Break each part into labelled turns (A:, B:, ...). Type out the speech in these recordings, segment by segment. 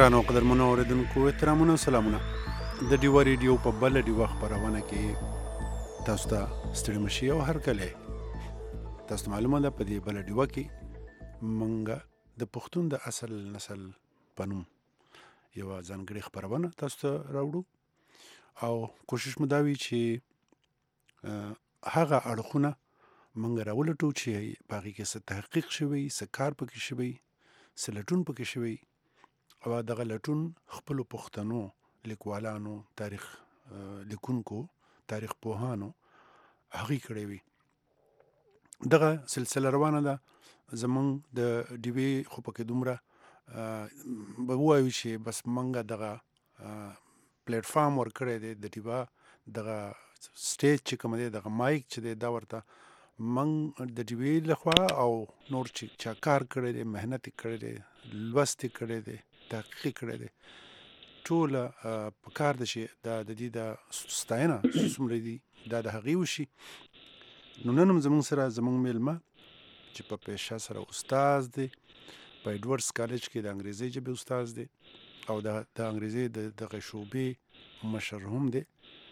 A: ګرانو قدرمنو اوریدونکو احترامونه سلامونه د ډیوا ریډیو په بل ډیوا خبرونه کې تاسو ته ستړي مشي او هر کله تاسو معلومه ده په دې بل ډیوا کې مونږ د پښتون د اصل نسل پنوم یو ځانګړي خبرونه تاسو ته راوړو او کوشش مو دا وي چې هغه اړخونه مونږ راولټو چې باغی کې څه تحقیق شوی څه کار پکې شوی څه لټون پکې شوی او دغه لټون خپل پښتنو لیکوالانو تاریخ لیکونکو تاریخ پوهانو هغه کړی وي دغه سلسله روانه ده زمون د ډیوی خو پکې دومره به وایو چې بس منګه دغه پلیټ فارم ور کړی دی د ډیوا دغه سټیج چې کوم دی دغه مایک چې دی دا ورته من د ډیوی لخوا او نور چې کار کړی دی مهنت کړی دی لوست کړی دی تحقیق کړی دی ټول په کار د شي د دې د ستاینه څومره دي دا د هغې وشي نو نن هم زموږ سره زموږ میلمه چې په پیشه سره استاد دی په ایډورډز کالج کې د انګریزي ژبې استاد دی او د انګریزي دغه شعبې مشر هم دی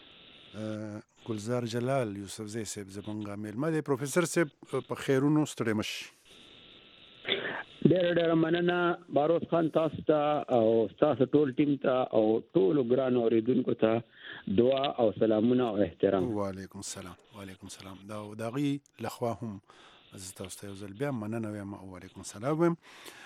A: ګلزار جلال یوسفزی صاحب زموږ میلمه دی پروفیسر صاحب په خیرونو ستړي مشي
B: ډېر مننه باروس خان تاسو ته او تاسو ټول ټیم ته او ټول ګران اوریدونکو ته دعا او سلامونه او احترام.
A: وعلیکم السلام دا غي لخوا هم از تاسو ته یو ځل بیا مننه وایم او وعلیکم السلام وایم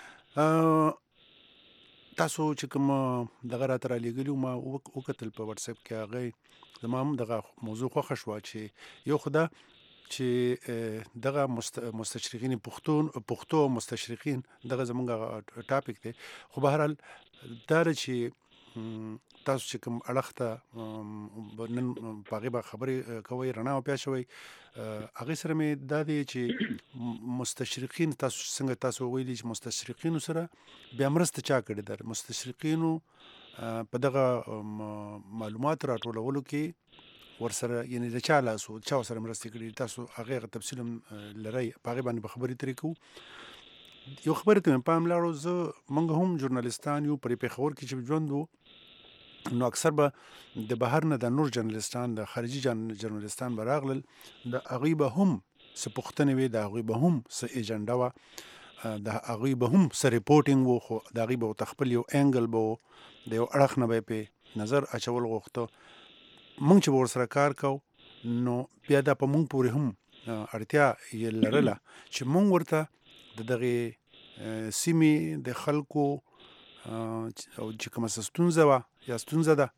A: تاسو چې کوم دغه راته را لېږلي ما وکتل په واتس اپ کې هغه زما هم دغه موضوع خوښه شوه چې یو خو دا چې دغه مستشرقین پښتو مستشرقین دغه زمونږ ټاپک دی خو به هر حال دا چې تاسو چې کوم اړخ ته نن په هغې به خبرې کوئ رڼا پیدا شوی هغې سره مې دا دی چې مستشرقین تاسو څنګه تاسو ویلي چې مستشرقینو سره بیا مرسته چا کړې ده مستشرقینو په دغه معلومات راټولولو کې ورسره یعنی د چا لاسو چا سره مرسته کړي تاسو هغه تفصیل لري په هغه باندې خبرې ترې کوو یو خبره ته پام لاړو زه موږ هم ژورنالیستان یو پرې پیښور کې چې ژوند وو نو اکثر به د بهر نه د نور ژورنالیستان د خارجي ژورنالیستان به راغلل د هغوی به هم څه پوښتنې وې د هغوی به هم څه ایجنډا وه د هغوی به هم څه ریپورټینګ و خو د هغوی به ورته خپل یو انګل به و د یو اړخ نه به یې پې نظر اچول غوښته مونږ چې به ورسره کار کوو نو بیا دا په مونږ پورې هم اړتیا یې لرله چې مونږ ورته د دغې سیمې د خلکو او چې کومه څه ستونزه وه یا ستونزه ده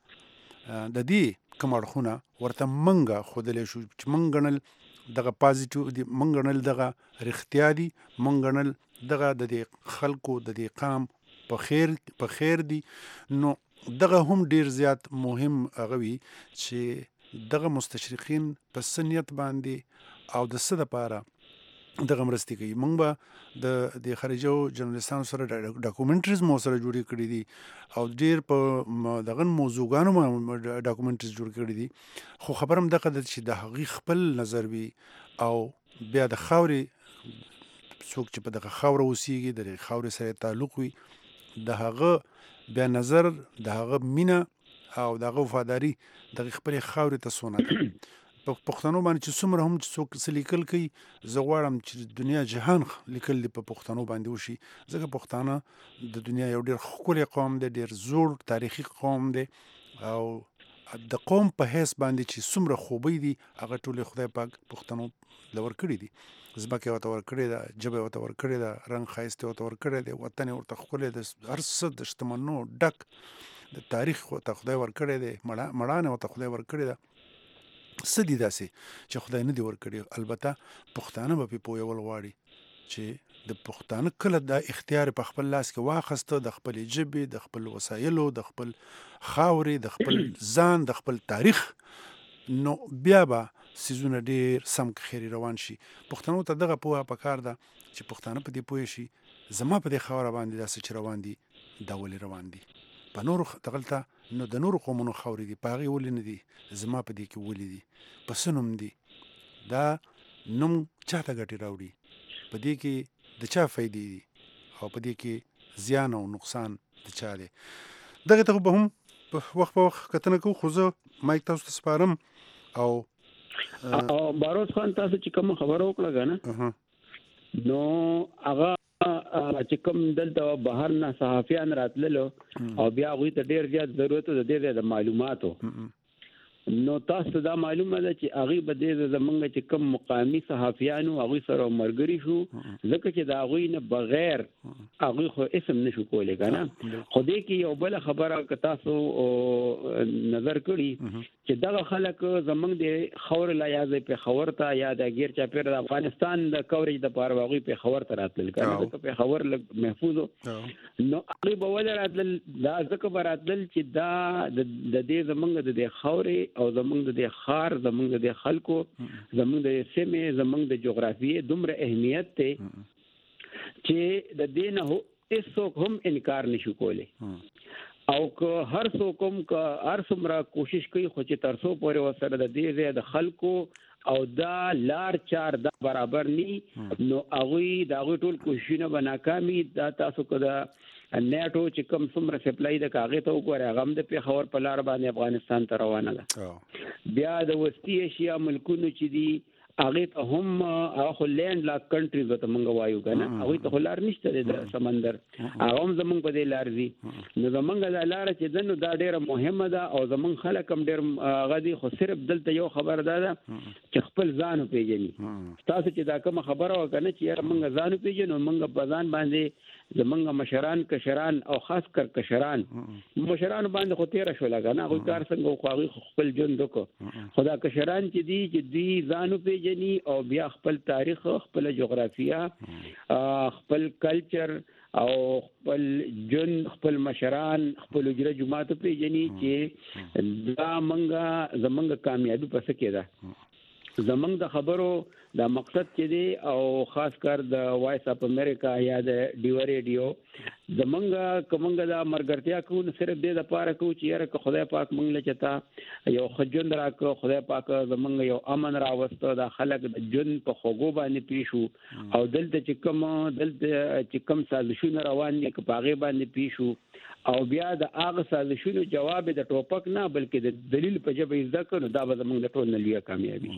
A: د دې کوم اړخونه ورته مونږ ښودلی شو چې مونږ ګڼل دغه پازیټیو دي مونږ ګڼل دغه رښتیا دي مونږ ګڼل دغه د دې خلکو د دې قام په خیر دي نو دغه هم ډیر زیات مهم هغه وي چې دغه مستشرقین په څه نیت باندې او د څه دپاره دغه مرستې کوي مونږ به د خارجو ژورنالیستانو سره ډاکومنټریز مو سره جوړې کړي دي او ډیر په دغه موضوعګانو ډاکومنټریز جوړ کړي دي خو خبر هم دغه ده چې د هغوی خپل نظر وي او بیا د خاورې څوک چې په دغه خاوره اوسیږي د خاورې سره تعلق وي د هغه بیا نظر د هغه مینه او د هغه وفاداري دغه خپلې خاورې ته څونه ده په پښتنو باندې چې څومره هم چې څوک څه لیکل کوي زه غواړم چې دنیا جهان لیکل دي په پښتنو باندې وشي ځکه پښتانه د دنیا یو ډېر ښکلی قوم دی ډېر زوړ تاریخي قوم دی او د قوم په حیث باندې چې څومره خوبۍ دي هغه ټولې خدای پاک پښتنو له ورکړي دي ځمکه یې ورته ورکړې ده ژبه یې ورته ورکړې ده رنګ ښایست یې ورته ورکړی دی وطن یې ورته ښکلی دی هر څه د شتمنو ډک د تاریخ ورته خدای ورکړی دی مړانه ورته خدای ورکړې ده څه دي داسې چې خدای نه دي ورکړي البته پښتانه به پرې پوهول غواړي چې د پښتانه کله دا اختیار په خپل لاس کې واخیسته د خپلې ژبې د خپل وسایلو د خپل خاورې د خپل ځان د خپل تاریخ نو بیا به سیزونه ډېر سم خیري روان شي پښتنو ته دغه پوهه پکار ده چې پښتانه په دې پوه شي زما په دې خاوره باندې داسې چې روان دي دا ولې روان دي په نورو دغلته نو د نورو قومونو خاورې دي په هغې ولې نه دي زما په دې کې ولې دي په څه نوم دي دا نوم چا ته ګټې راوړي په دې کې د چا فایدې دي او په دې کې زیان او نقصان د چا دی. دغه ته به هم په وخت کتنه کوو، خو زه مایک تاسو ته سپارم. او
B: باروز خان تاسو چې کوم خبره وکړه کنه نو هغه چې کوم دلته بهر نه صحافیان راتللو او بیا غوي ته ډیر زیات ضرورت د معلوماتو، نو تاسو دا معلومه ده چې هغه به د زمونږ چې کوم مقامی صحافیانو هغه سره مرګري شو، ځکه چې دا غوي نه بغیر هغه خو اسم نشو کولای کنه. خو دې کې یو بل خبره ک تاسو نظر کړی چې دا خلک زمونږ د خور لا یا په خور ته یا د غیر چا پیر د افغانستان د کوریج د پاره هغه په خور ته راتل کنه، په خور محفوظ نو هغه به ول راتل دا ځکه براتل چې دا د دې زمونږ د خوري او زمونږ د خار زمونږ د خلکو زمونږ د سیمه زمونږ د جغرافیې دومره اهمیت ته چې د دین هو هیڅوک هم انکار نشو کولی، او که هر څوک هم که هر څومره کوشش کوي خو چې ترسو پورې وسره د دې د خلکو او دا لار چار دا برابر ني، نو هغه دا ټول کوششونه به ناکامي. دا تاسو کده نیټو چې کوم څومره سپلای د کاغذ ته وګورئ، هغه هم د پیښور په لار باندې افغانستان ته روانه ده. بیا د وسطي ایشیا ملکونو چې دي هغه ته هم هغه لینډ لاک کنټریز ته مونږ وایو کنه، هغه ته لار نشته د سمندر، هغه هم زمونږ په دې لار دي. نو زمونږ د لار چې دنو دا ډیره مهمه ده او زمونږ خلک هم ډیر غدي، خو صرف دلته یو خبر ده چې خپل ځان پیژني. تاسو چې دا کوم خبره وکنه چې مونږ ځان پیژنو، مونږ په ځان باندې زمونږ مشران کشران او خاص کر کشران مشران باندې خو تیر شو لګنه، هغه کار څنګه خو هغه خپل ژوند وکړو. خدا کشران چې دی ځانو پیژني او بیا خپل تاریخ، خپل جغرافیه، خپل کلچر او خپل جن، خپل مشران، خپل اجره جماعت پیژني چې دا منګه زمونږ کامیابی پس کې ده. زمونږ د خبرو دا مقصد چې دی او خاص کر د وایس اپ امریکا یا د ډیو ریډیو زمونږ کومنګ دا مرګرتیا کو نه صرف د لپاره کو چې یاره خدای پاک مونږ له چتا یو خجون راکو، خدای پاک زمونږ یو امن راوستو، دا خلک د جن په خوګو باندې پیښو او دلته چې کوم سازشونه روان دي په هغه باندې پیښو، او بیا د هغه سازشونو جواب د ټوپک نه بلکې د دلیل په جبه زده کړو، دا به زمونږ ټول نه لویه کامیابی.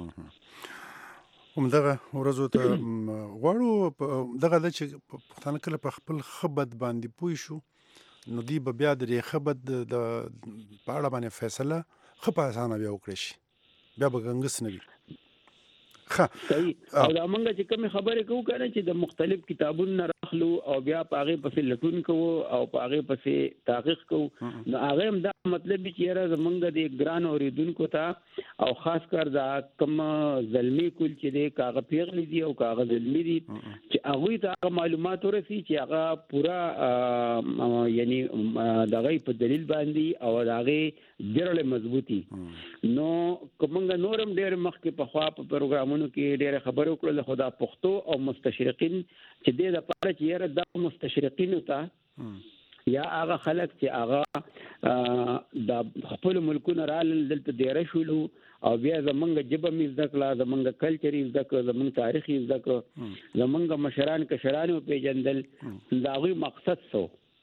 A: همدغه ورځو ته غواړو دغه د چې پښتانه کله په خپل خبرت باندې پوي شو، نو دی به بیا د خبرت د پاړه باندې فیصله خپ اسانه بیا وکړي شي، بیا به ګنګس نه وي.
B: صحیح. او دا مونږ چې کوم خبرې کوو کنه چې د مختلف کتابونو راخلو او بیا پاغه پسې لټون کوو او پاغه پسې تحقیق کوو، نو هغه هم دا مطلب چې را زمونږ د ګران اوریدونکو ته او خاص کر دا کوم ظلمي کول چې د کاغذ پیغلي دي او کاغذ ظلمي دي چې هغه ته معلومات ورسي چې هغه پورا یعنی دغه په دلیل باندې او دغه ډېر مضبوطی. نو کومنګ نورم ډېر مخکې په خوا په پروګرامونو کې ډېر خبرو کړل، خدا پښتو او مستشرقین چې د لپاره چې یاره د مستشرقین ته یا هغه خلک چې هغه د خپل ملکونو رال دلته ډېر شول او بیا زمونږ جبه می زده کړه، زمونږ کلچر زده کړه، زمونږ تاریخ زده کړه، زمونږ مشران کشران پیژندل، دا غوي مقصد سو.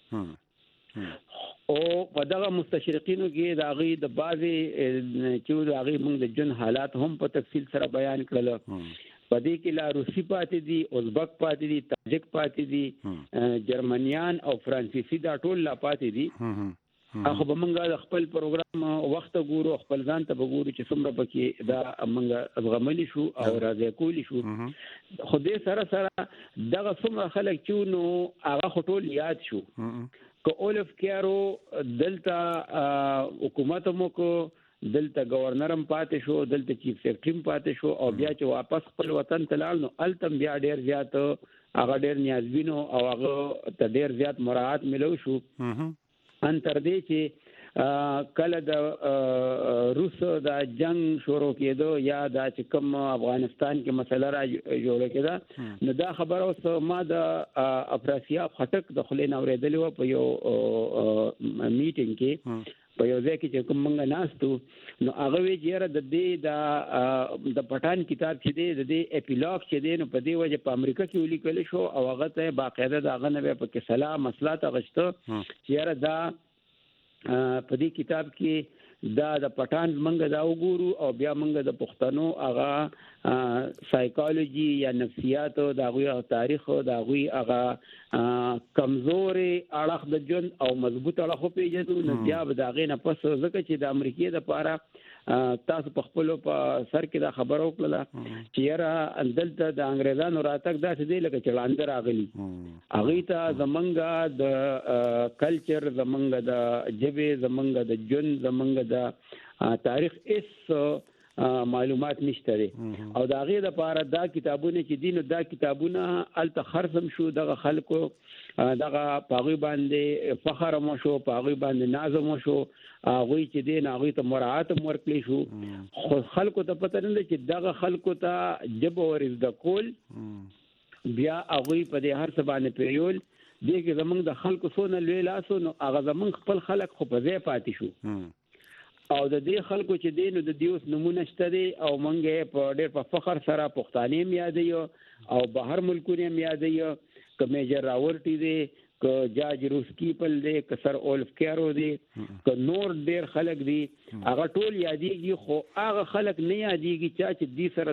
B: او په دغه مستشرقینو کې د هغه د بازي چې د هغه موږ د جن حالات هم په تفصیل سره بیان کړل. په دې کې لا روسي پاتې دي، ازبک پاتې دي، تاجک پاتې دي، جرمنیان او فرانسیسي دا ټول لا پاتې دي. هغه به موږ د خپل پروګرام وخت ګورو، خپل ځان ته وګورو چې څومره پکې دا موږ ازغملی شو او راځي کولی شو. خو دې سره سره دغه څومره خلک چې نو هغه ټول یاد شو که اولف کیارو دلته حکومت مو کو، دلته گورنرم پاتې شو، دلته چیف سیکرټری پاتې شو او بیا چې واپس خپل وطن ته لاړ، نو التم بیا ډیر زیات هغه ډیر نیازبینو او هغه ته ډیر زیات مراعات ملو شو. ان تر دې چې کله د روس د جنگ شروع کېدو یا د چې کوم افغانستان کې مسله را جوړه کېده، نو دا خبره اوس ما د افراسیاب خټک د خلین اوریدلې و په یو میټینګ کې په یو ځای کې چې کوم منګه ناستو نو هغه وی چیرې د دې د پټان کتاب چې دی د دې اپیلاګ چې دی نو په دې وجه په امریکا کې ولیکل شو او هغه ته باقاعده د هغه نه په کې صلاح مسله تغشته چیرې دا په دې کتاب کې دا د پټان منګه دا وګورو او بیا منګه د پښتنو هغه سایکالوجي یا نفسیات او د غوي تاریخ او د غوي هغه کمزوري اړخ د جن او مضبوط اړخ په پیژنو نو بیا به دا غي نه پس ځکه چې د امریکای د پاره تاسو په خپل په سر کې دا خبر وکړه چې یاره دلته د انګريزانو راتګ داسې دی لکه چې لاندې راغلي هغه ته زمونږه د کلچر زمونږه د جبه زمونږه د جن زمونږه د تاریخ اس معلومات نشته دي او دا غي د پاره دا کتابونه چې دین دا کتابونه الته خرڅم شو دغه خلکو دغه پاغي باندې فخر مو شو پاغي باندې نازم شو هغه چې دین هغه ته مراعات ورکړي شو خلکو ته پته نه چې دغه خلکو ته جب ورز د کول بیا هغه په دې هر څه باندې پیول دغه زمونږ د خلکو سونه لوي لاسو نو هغه زمونږ خپل خلک خو په ځای پاتې شو او د دې خلکو چې دین د دیوس نمونه شته دي او مونږه په ډېر په فخر سره پښتانه یادې او بهر ملکونه یادې ک میجر راورټي دي ک جاج روسکی پل دي ک سر اولف کیرو دي ک نور ډېر خلک دي هغه ټول یادېږي خو هغه خلک نه یادېږي چې دې سره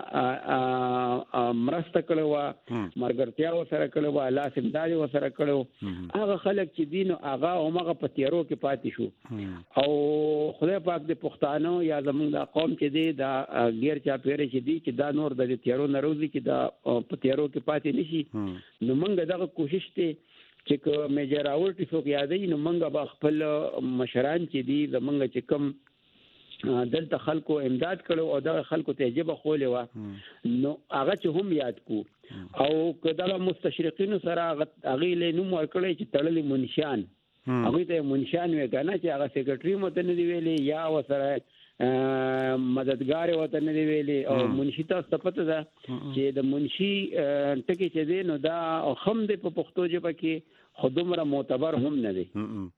B: دومره مرسته کړو مرګرتیا سره کړو الله سمداري سره کړو هغه خلک چې دین هغه همغه په تیرو کې پاتې شو او خدای پاک دې پښتانه یا زمونږ د قوم چې دی دا غیر چا پیری چې دی چې دا نور د تیرو ناروزي چې دا په تیرو کې پاتې نشي نو موږ دغه کوشش ته چې میجر راورټي څوک یادې نو موږ به خپل مشران چې دي زمونږ چې کوم دلته خلکو امداد کړو او دغه خلکو ته جبه خولې و نو هغه چې هم یاد کو او کله مستشرقین سره هغه له نوم ورکړی چې تړلې منشان هغه ته منشان وی کنه چې هغه سیکریټري متن دی ویلي یا وسره مددگار وته نه دی ویلي او منشي تاسو پته ده چې د منشي ټکی چې دی نو دا هم د په پښتو ژبه کې خودمره معتبر هم نه دی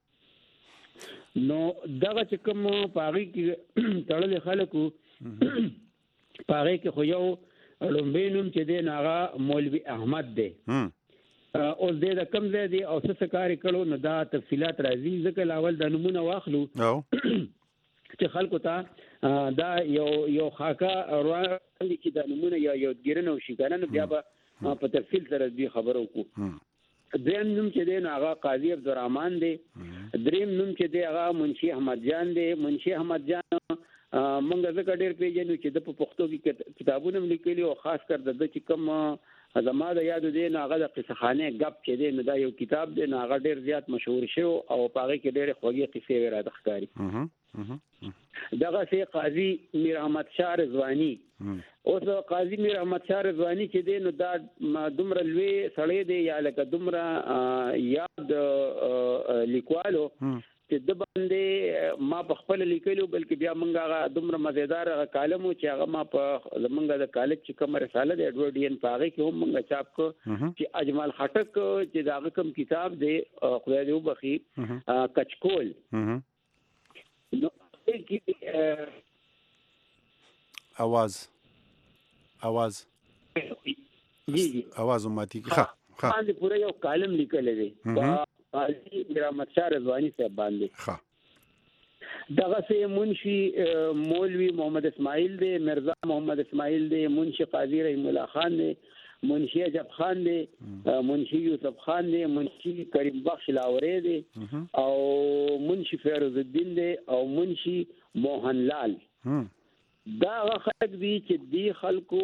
B: نو دغه چې کوم پاغي کې تړل خلکو پاغي کې خو یو لومبینوم چې دی هغه مولوی احمد دی او د کم ځای دی او څه کار کړو نو دا تفصيلات راځي ځکه لاول د نمونه واخلو چې خلکو ته دا یو خاکا روان چې د نمونه یو ګیرنه او شګانه بیا په تفصیل سره دې خبرو کو دریم نوم چې دی هغه قاضي عبدالرحمن دی دریم نوم چې دی هغه منشي احمد جان دی منشي احمد جان مونږ ځکه ډېر پیژنو چې د پښتو کې کتابونه لیکلي او خاص کر د چې کوم زما د یاد دی هغه د قصه خانه غپ چې دی نو دا یو کتاب دی هغه ډېر زیات مشهور شو او هغه کې ډېر خوږی قصې را ښکاری دغه سي قاضي میر احمد شاه رضوانی اوس قاضي میر احمد شاه رضوانی چې دی نو دا دومره لوی سړی دی یا لکه دومره یاد لیکوالو چې د باندې ما په خپل لیکلو بلکې بیا مونږ هغه دومره مزیدار کالمو چې هغه ما په زمونږ د کالج چې کوم رساله د ایډورډ ډین پاغه کې هم مونږ چاپ کو چې اجمل خټک چې دا کوم کتاب دی خدای دې وبخي کچکول نو
A: आवाज ماتي ښه
B: باندې پوره یو کالم لیکل دی قاضي میر احمد شاه رضوانی صاحب باندې دغه سه منشي مولوی محمد اسماعیل دی مرزا محمد اسماعیل دی منشي قاضي رحیم الله خان دی منشي عجب خان دی منشي یوسف خان دی منشي کریم بخش لاوري دی او منشي فیروز الدین دی او منشي موهن لال دا خلک دي چې دی خلکو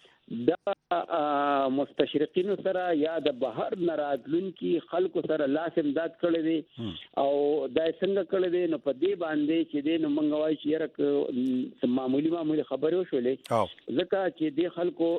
B: د مستشرقین سره یا د بهر ناراتلون کې خلکو سره لاس امداد کړی دي او دا څنګه کړی دي نو په دې باندې چې د نومنګ وای چې یره معمولی خبرو شولې ځکه چې د خلکو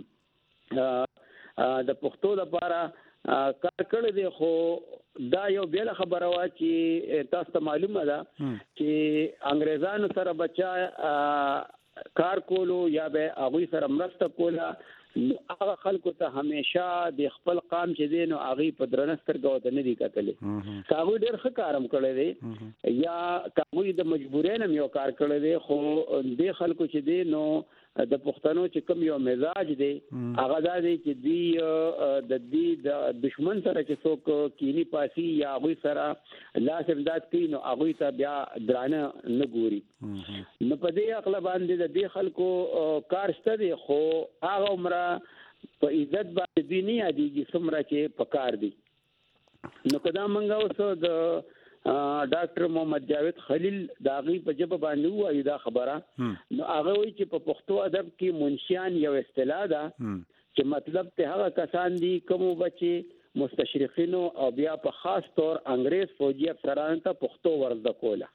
B: د پښتو لپاره کار کړی دی خو دا یو بیل خبره وا چې تاسو ته معلومه ده چې انګريزانو سره بچا کار کولو یا به هغه سره مرسته کوله هغه خلکو ته همیشه د خپل قام چې دی نو هغه په درنستر غوته نه دی کتلې کاغو ډېر ښه کارم کړی دی یا کاغو د مجبورین هم یو کار کړی دی خو د خلکو چې دی نو د پښتنو چې کوم یو مزاج دی هغه دا دی چې دی د دې د دشمن سره چې څوک کینی پاسي یا هغه سره لاس امداد کوي نو هغه ته بیا درانه نه ګوري نو په دې اقل باندې د دې خلکو کار شته دی خو هغه عمره په عزت باندې دی نه یادېږي څومره چې په کار دی نو کدا منګه اوس د ډاکټر محمد جاوید خلیل داغي په جبه باندې وایي دا خبره نو هغه وایي چې په پښتو ادب کې منشیان یو اصطلاح ده چې مطلب ته هغه کسان دي کوم بچي مستشرقینو او بیا په خاص طور انګريز فوجي افسرانو ته پښتو ورزده کوله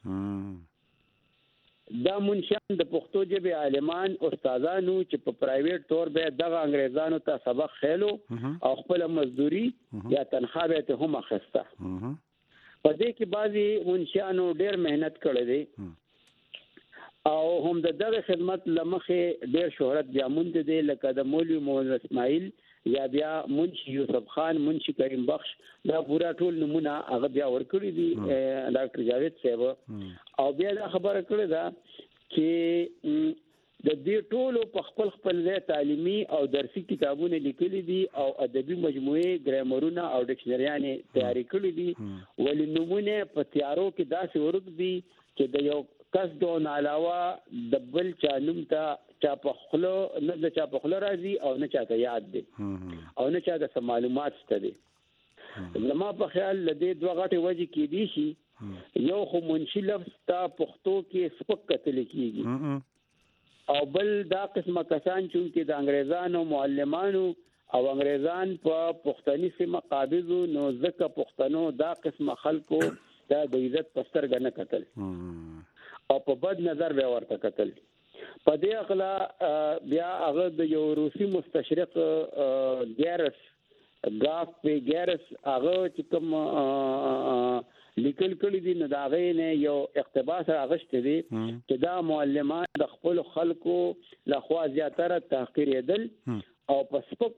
B: دا منشیان د پښتو ژبې عالمان استادانو چې په پرایویټ تور به دغه انګريزانو ته سبق خېلو او خپل مزدوري یا تنخواه به هم اخسته په دې کې بعضي منشیانو ډېر مهنت کړی دی او هم د دغه خدمت لمخې ډېر شهرت بیا مونږ دی لکه د مولوي محمد اسماعیل یا بیا منشي یوسف خان منشي کریم بخش دا پورا ټول نمونه هغه بیا ورکړي دي ډاکټر جاوید صاحب او بیا دا خبره کړې ده چې د دې ټولو په خپل ځای تعلیمي او درسي کتابونه لیکلي دي او ادبي مجموعې ګرامرونه او ډکشنریانې تیاری کړې دي ولې نمونه په تیارو کې داسې ورک دي چې د یو کس دون علاوه د بل چا نوم ته چا په خپل نه د چا په خپل راځي او نه چا ته یاد دي او نه چا د معلومات شته دي لما په خیال لدې دوه غټي وجه کې دي شي یو خو منشي لفظ ته پښتو کې سپک کتل کیږي او بل دا قسمه کسان چې د انګريزانو معلمانو او انګريزان په پښتني سیمه قابضو نو ځکه پښتنو دا قسمه خلکو ته د عزت پسترګ نه کتل او په بد نظر به ورته کتل په دې اخلا بیا هغه د یو روسي مستشرق ګیرس غاف په ګیرس هغه چې کوم لیکل کړي دي نو دا غینه یو اقتباس راغشت دي چې دا معلمان د خپل خلکو لخوا زیاتره تحقیریدل او پسپک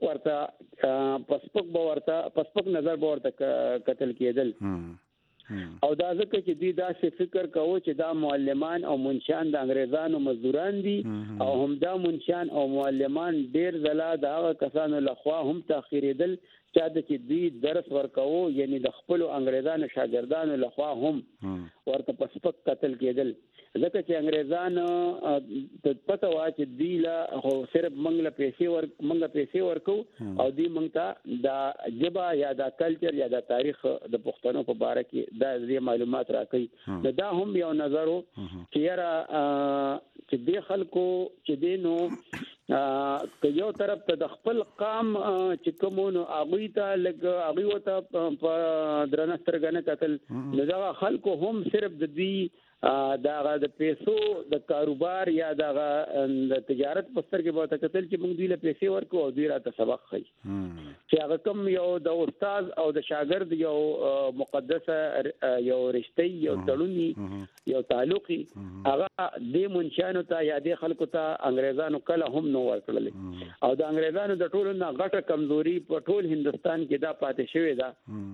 B: نظر به ورته قتل کېدل او دا ځکه چې دوی داسې فکر کوي چې دا معلمان او منشیان د انګريزانو مزدوران دي او هم دا منشیان او معلمان ډیر ځله دا کسانو لخوا هم تحقیریدل چا د چې دوی درس ورکوو یعنی د خپل انګريزانو شاګردانو لخوا هم ورته پسپک قتل کېدل ځکه چې انګريزان ته پته وا چې دوی لا خو صرف منګه پیسې ورکو او دوی مونږ ته د جبا یا د کلچر یا د تاریخ د پښتنو په اړه کې د معلومات راکړي دا هم یو نظر چې یاره چې د خلکو چې دینو که یو طرف ته د خپل قام چې کومونو اغوی ته لګ اغوی وته په درنسترګنه قتل نو دا خلکو هم صرف د دې دا د پیسو د کاروبار یا د تجارت په ستر کې به قتل چې موږ دوی له پیسې ورکو او دوی راته سبق خي چې هغه کوم یو د استاد او د شاګرد یو مقدسه یو رشتي یو تړونی یو تعلقي هغه د منشانو ته یا د خلکو ته انګريزانو کله هم نو ورکړل او د انګريزانو د ټولو نه غټه کمزوري په ټول هندستان کې دا پاتې شوې ده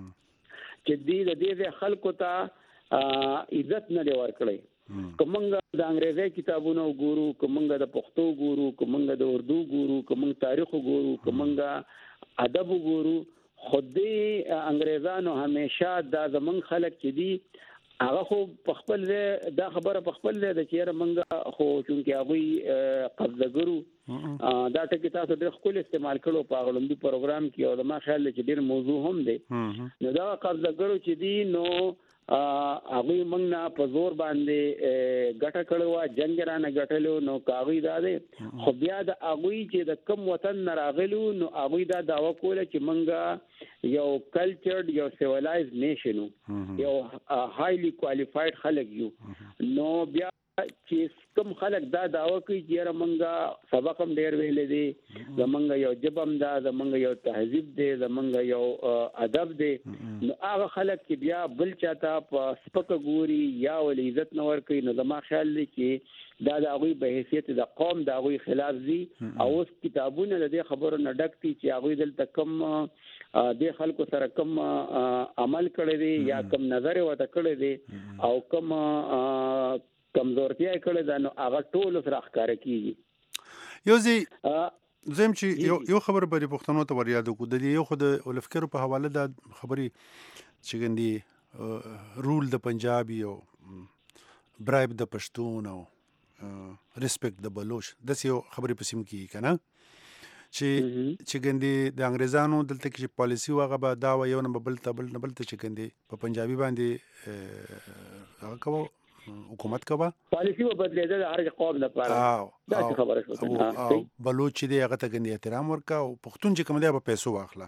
B: چې د دې خلکو ته عزت نه دی ورکړی کومنګ د انګريزي کتابونو ګورو کومنګ د پښتو ګورو کومنګ د اردو ګورو کومنګ تاریخ ګورو کومنګ ادب ګورو خودي انګريزانو همیشه دا زمون خلک چې دي هغه خو په خپل دا خبره په خپل د چیرې منګه خو چونکه هغه قبضه ګرو دا ټکی تاسو ډېر خپل استعمال کړو په غلمبي پروګرام کې او ما خیال چې ډېر موضوع هم دی نو دا قبضه ګرو چې دي نو هغه موږ نه په زور باندې ګټه کړو جنگ رانه ګټلو نو کاوی دا دی خو بیا د هغه چې د کم وطن نه راغلو نو هغه دا داوا کوله چې موږ یو کلچرډ یو سیویلایز نیشن یو هایلی کوالیفاید خلک یو نو بیا چې کوم خلک دا داوا کوي چې موږ سبق هم ډیر ویلې دي زمونږ یو جبم دا زمونږ یو تهذیب دی زمونږ یو ادب دی نو هغه خلک چې بیا بل چاته په سپکه ګوري یا ول عزت نه ورکوي نو زما خیال دی چې دا د هغوی په حیثیت د قوم د هغوی خلاف دي او اوس کتابونه د دې خبرو نه ډک دي چې هغوی دلته کم د خلکو سره کم عمل کړی دی یا کم نظر ورته کړی دی او کم کمزورتیا کړي دا نو هغه ټول سره ښکار کیږي
A: یو زم چې یو خبر به پښتنو ته ور یادو کو د یو خود ولفکر په حواله د خبري چې ګندي رول د پنجابي او برایب د پښتون او ریسپیکټ د بلوچ د یو خبري په سیم کې کنه چې ګندي د انګريزانو دلته کې پالیسی واغه به دا و یو نه بل ته چې ګندي په پنجابي باندې هغه کوو حکومت کوه
B: پالیسی و بدلیدل هر قوم لپاره دا خبره شو
A: بلوچ دی هغه ته ګندي احترام ورکا او پښتون چې کوم دی په پیسو واخله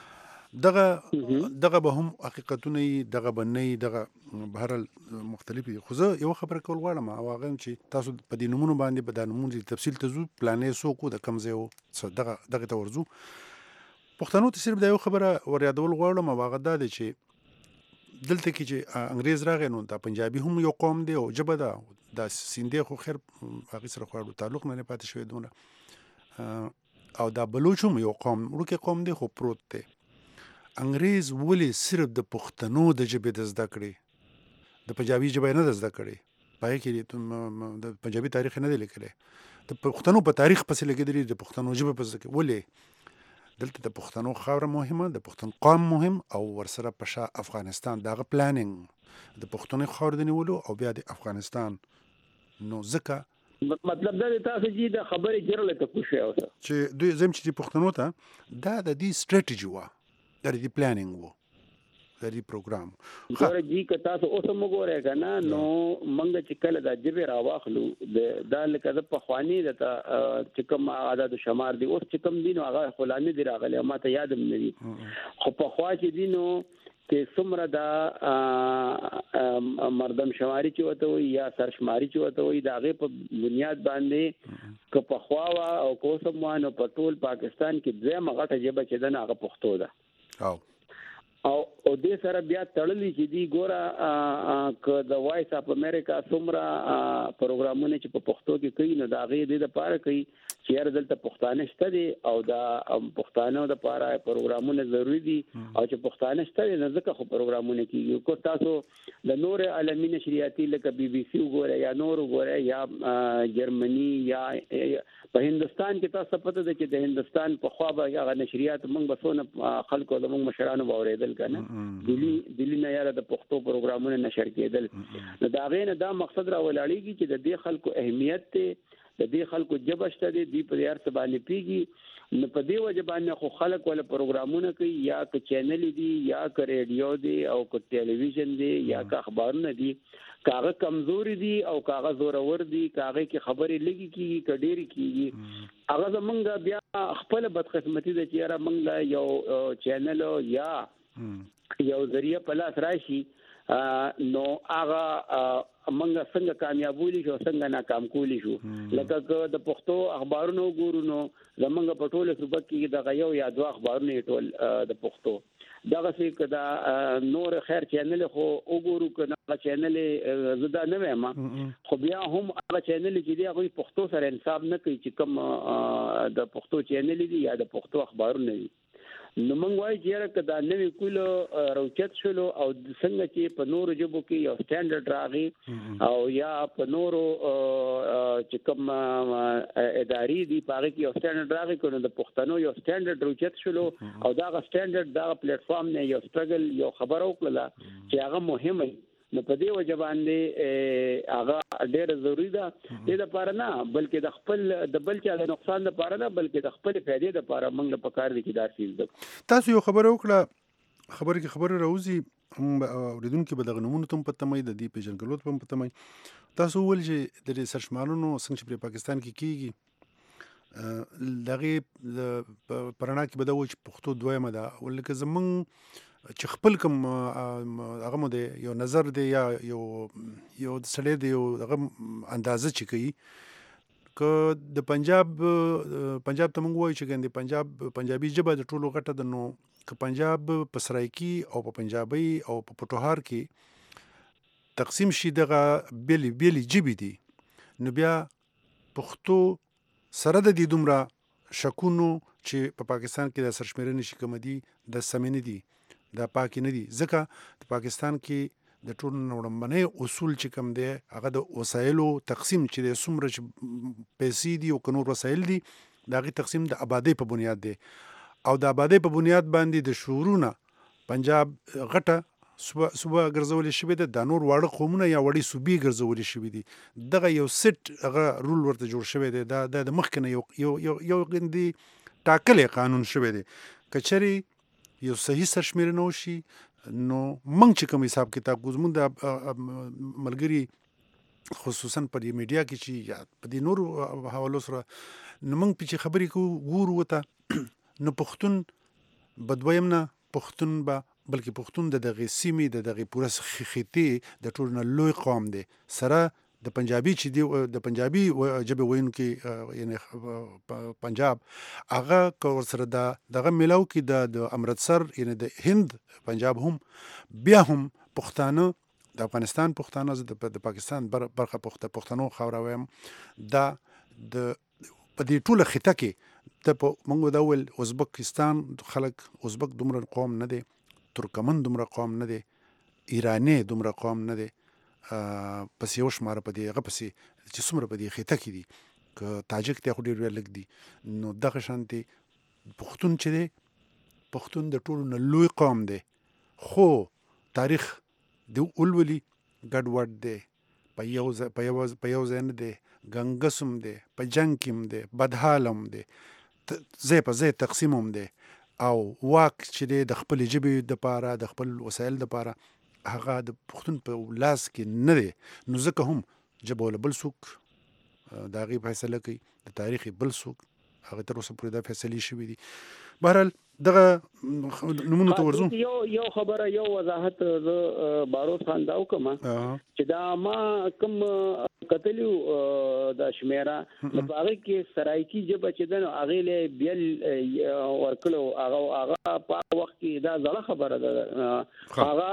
A: دغه به هم حقیقتونه دغه بنې دغه بهر مختلف خو زه یو خبره کول غواړم او هغه چې تاسو په دې نمونه باندې په د نمونه تفصیل ته زو پلانې سو کو د کم ځای دغه ته ورزو پښتنو ته صرف د یو خبره ور یادول غواړم او هغه دا دی چې دلته کې چې انګريز راغی نو د پنجابي هم یو قوم دی او جبه دا د سیندې خو خیر هغه سره خو تعلق نه پاتې شوی دونه او دا بلوچ هم یو قوم ورکه قوم دی خو پروت دی انګريز ولی صرف د پښتنو د جبه د زده کړي د پنجابي جبه نه د زده کړي پای کې د پنجابي تاریخ نه دی لیکلی د پښتنو په تاریخ پسې لګیدلی د پښتنو جبه په ځکه ولی دلته د پښتنو خاور مهمه د پښتون قوم مهم او ورسره په افغانستان دغه پلانینګ د پښتون خاور د نیولو او بیا د افغانستان نو ځکه
B: مطلب دا تاسو چې د خبرې جرله ته کوشش اوسه
A: چې دوی زم چې پښتنو ته دا د دې سټریټیجی و د دې پلانینګ و د دې پروګرام
B: ګوره جی که تاسو اوس موږ ورګه نو منګ چې کله د جبه راواخلو د لکه د پخوانی د چې کوم عادت شمار دي اوس چې کوم دین هغه فلانی دی راغلی ما ته یاد مې دي خو په خوا چې دینو کې څومره د مردم شماري چې وته وي یا سرشماري چې وته وي د هغه په بنیاد باندې که په خوا او کوسموانو په ټول پاکستان کې دوه مغټه جبه چې دغه هغه پښتو ده او دې سره بیا تړلې چې دی ګوره ک د وایس اپ امریکا څومره پروګرامونه چې په پښتو کې کوي نو دا غي د لپاره کوي چې هر دلته پښتانه شته دي او دا پښتانه د لپاره پروګرامونه ضروری دي او چې پښتانه شته دي نو ځکه خو پروګرامونه کوي کو تاسو د نور عالمي نشریاتي لکه بي بي سي وګوره یا نور وګوره یا جرمني یا په هندستان کې تاسو پته ده چې د هندستان په خوا به هغه نشریات موږ بسونه خلکو د موږ مشرانو باورېدل کنه دلی نه یاره د پښتو پروګرامونه نشر کېدل نو دا غینه دا مقصد را ولاړیږي چې د دې خلکو اهمیت ته د دې خلکو جبشته دي په یار څه باندې پیږي نو په دې وجه باندې خو خلک ول پروګرامونه کوي یا ک چینل دي یا ک ریډیو دي او ک ټلویزیون دي یا ک اخبارونه دي کاغه کمزوري دي او کاغه زورور دي کاغه کې خبرې لګي کیږي کډيري کیږي هغه زمونږ بیا خپل بدقسمتي د چیرې مونږ یو چینل یا یو ذریعہ په لاس راشي نو هغه منګه څنګه کامیابولی شو څنګه ناکام کولی شو لکه د پښتو اخبارونو ګورونو زمونږ په ټوله صوبه کې د یو یا دوه اخبارونه ټول د پښتو دغه څه کدا نور خیر چینل خو وګورو کنه چینل زدا نه وایم خو بیا هم هغه چینل چې دی هغه پښتو سره انصاف نه کوي چې کوم د پښتو چینل دی یا د پښتو اخبارونه دي نو موږ وایي چې کدا نوې کول روچت شلو او څنګه چې په نورو ژبو کې یو سټانډرډ راغی او یا په نورو چې کوم اداري دي پاره کې یو سټانډرډ راغی کنه د پښتنو یو سټانډرډ روچت شلو او دا غ سټانډرډ دا پلیټ فارم نه یو سټرګل یو خبرو کړله چې هغه مهمه نو په دې وجه باندې هغه ډېر ضروری ده د لپاره نه بلکې د خپل د بل چا د نقصان لپاره نه بلکې د خپل فائدې لپاره موږ په کار دي چې دا سیز
A: تاسو یو خبر وکړه خبره کې خبره راوځي هم اوریدونکو به د غنمونو ته پته مې د دې پیژنګلو ته پته مې تاسو ول چې د سرشمارونو څنګه چې په پاکستان کې کیږي دغه پرانا کې به د وچ پښتو دویمه ده ولکه زمون چې خپل کوم هغه مو دی یو نظر دی یا یو سړی دی یو هغه اندازه چې کوي که د پنجاب ته موږ وایو چې ګندې پنجابي ژبه د ټولو غټه ده، نو که پنجاب په سرایکي او په پنجابي او په پټوهار کې تقسیم شي دغه بیلې ژبې دي، نو بیا پښتو سره د دې دومره شکونو چې په پاکستان کې د سرشمېرنې چې کوم دي د سمې نه دي، دا پاکي نه دي، ځکه د پاکستان کې د ټولو نه وړاندې اصول چې کوم دی هغه د وسایلو تقسیم چې د څومره چې پیسې دي او که نور وسایل دي د هغې تقسیم د آبادۍ په بنیاد دی، او د آبادۍ په بنیاد باندې د شعورونه پنجاب غټه صوبه ګرځولې شوې ده، دا نور واړه قومونه یا وړې صوبې ګرځولې شوې دي، دغه یو سیټ هغه رول ورته جوړ شوی دی، دا د مخکې نه یو غندي ټاکلی قانون شوی دی. که چېرې یو صحیح سرشمېرنه وشي نو موږ چې کوم حساب کتاب ګوز موږ د ملګري خصوصا په دې میډیا کې چې یا په دې نورو حوالو سره نو موږ پې چې خبرې کوو ګورو ورته نو پښتون به دویم نه پښتون به بلکې پښتون د دغې سیمې د دغې پوره خطې د ټولو نه لوی قوم دی، سره د پنجابي چې دی د پنجابي ژبې ویونکي یعنی پنجاب هغه که ورسره دغه میلاو کې د امرتسر یعنی د هند پنجاب هم بیا هم پښتانه د افغانستان پښتانه زه د پاکستان برخه پښتنو خاوره وایم، دا د په دې ټوله خطه کې ته په موږ دا وویل ازبکستان خلک ازبک دومره قوم نه دی، ترکمن دومره قوم نه دی، ایرانی دومره قوم نه دی، پس یو شماره په دې هغه پسې چې څومره په دې خطه کې دي که تاجک دی خو ډېر لږ دي، نو دغه شانتې پښتون چې دی پښتون د ټولو نه لوی قوم دی، خو تاریخ د ولولي ګډوډ دی، په یو ځای نه دی، ګنګس هم دی، په جنګ کې هم دی، بدحال هم دی، ځای په ځای تقسیم هم دی، او واک چې دی د خپلې ژبې دپاره د خپل وسایل دپاره هغه د پښتون په لاس کې نه دی، نو ځکه هم ژبه وله بل څوک د هغې فیصله کوي، د تاریخ بل څوک هغه تر اوسه پورې دا فیصلې شوي دي. بهرحال دغه نمونو ته ورځو.
B: یو خبره یو وضاحت زه باروت خان دا وکم چې دا ما کوم کتلیو د شمیره په هغه کې سرایکی ژبه چې د هغې له بیل ورکړو هغه په وخت کې دا زړه خبره ده، هغه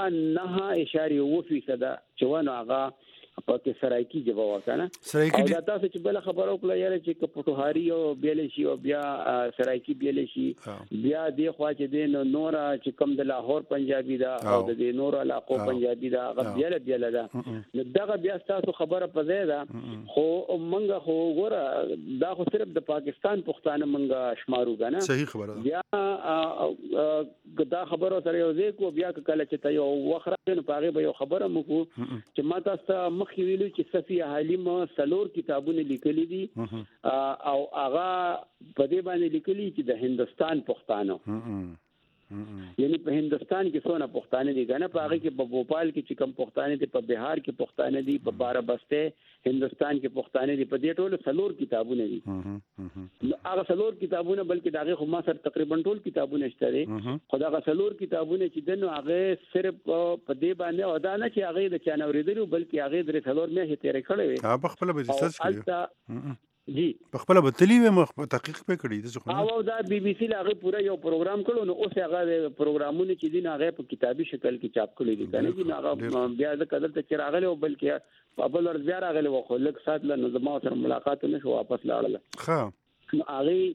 B: 9.7% چې ونه هغه په کې سرایکی ژبه وکنه، او دا تاسو چې بل خبرو کله یاره چې پټوهاری او بیل شي او بیا سرایکی بیل شي بیا دی خوا چې د نور چې کوم د لاهور پنجابي دا او د نور علاقو پنجابي دا غبیله ده، نو دغه بیا تاسو خبره پځه ده، خو منګه خو ګوره دا خو صرف د پاکستان پښتانه منګه شمارو غنه،
A: صحیح خبره ده،
B: بیا دا خبره سره یو ځای کو بیا کله چې ته یو وخره نو پاره به یو خبره مکو چې ما تاسو مخکې ویلو چې صفیه حلیم 4 کتابونه لیکلي دي او هغه په دې باندې لیکلي چې د هندستان پښتانه یعنی په هندستان کې څونه پښتانه دي کنه، په هغه کې په بوپال کې چې کم پښتانه دي، په بهار کې پښتانه دي، په بارابسته هندستان کې پښتانه دي، په دې ټولو 4 کتابونه دي، هغه 4 کتابونه بلکې دغه خو ما سره تقریبا ټول کتابونه شته دي، خو دغه 4 کتابونه چې دنو هغه صرف په دې باندې او دا نه چې هغه د چانه اوریدلو بلکې هغه د 4 میاشتې تیرې کړې وي
A: په خپل به ریسرچ کړی
B: جی
A: په خپل به تلی و تحقیق په کړی د
B: او دا بي بي سي لاغه پورا یو پروګرام کړو، نو اوس هغه پروګرامونه چې دین هغه په کتابي شکل کې چاپ کړی دي کنه چې هغه بیا د قدر ته چراغله او بلکې په بل ور بیا راغله و خو لک سات له نظم سره ملاقات نشو واپس لاړل، نو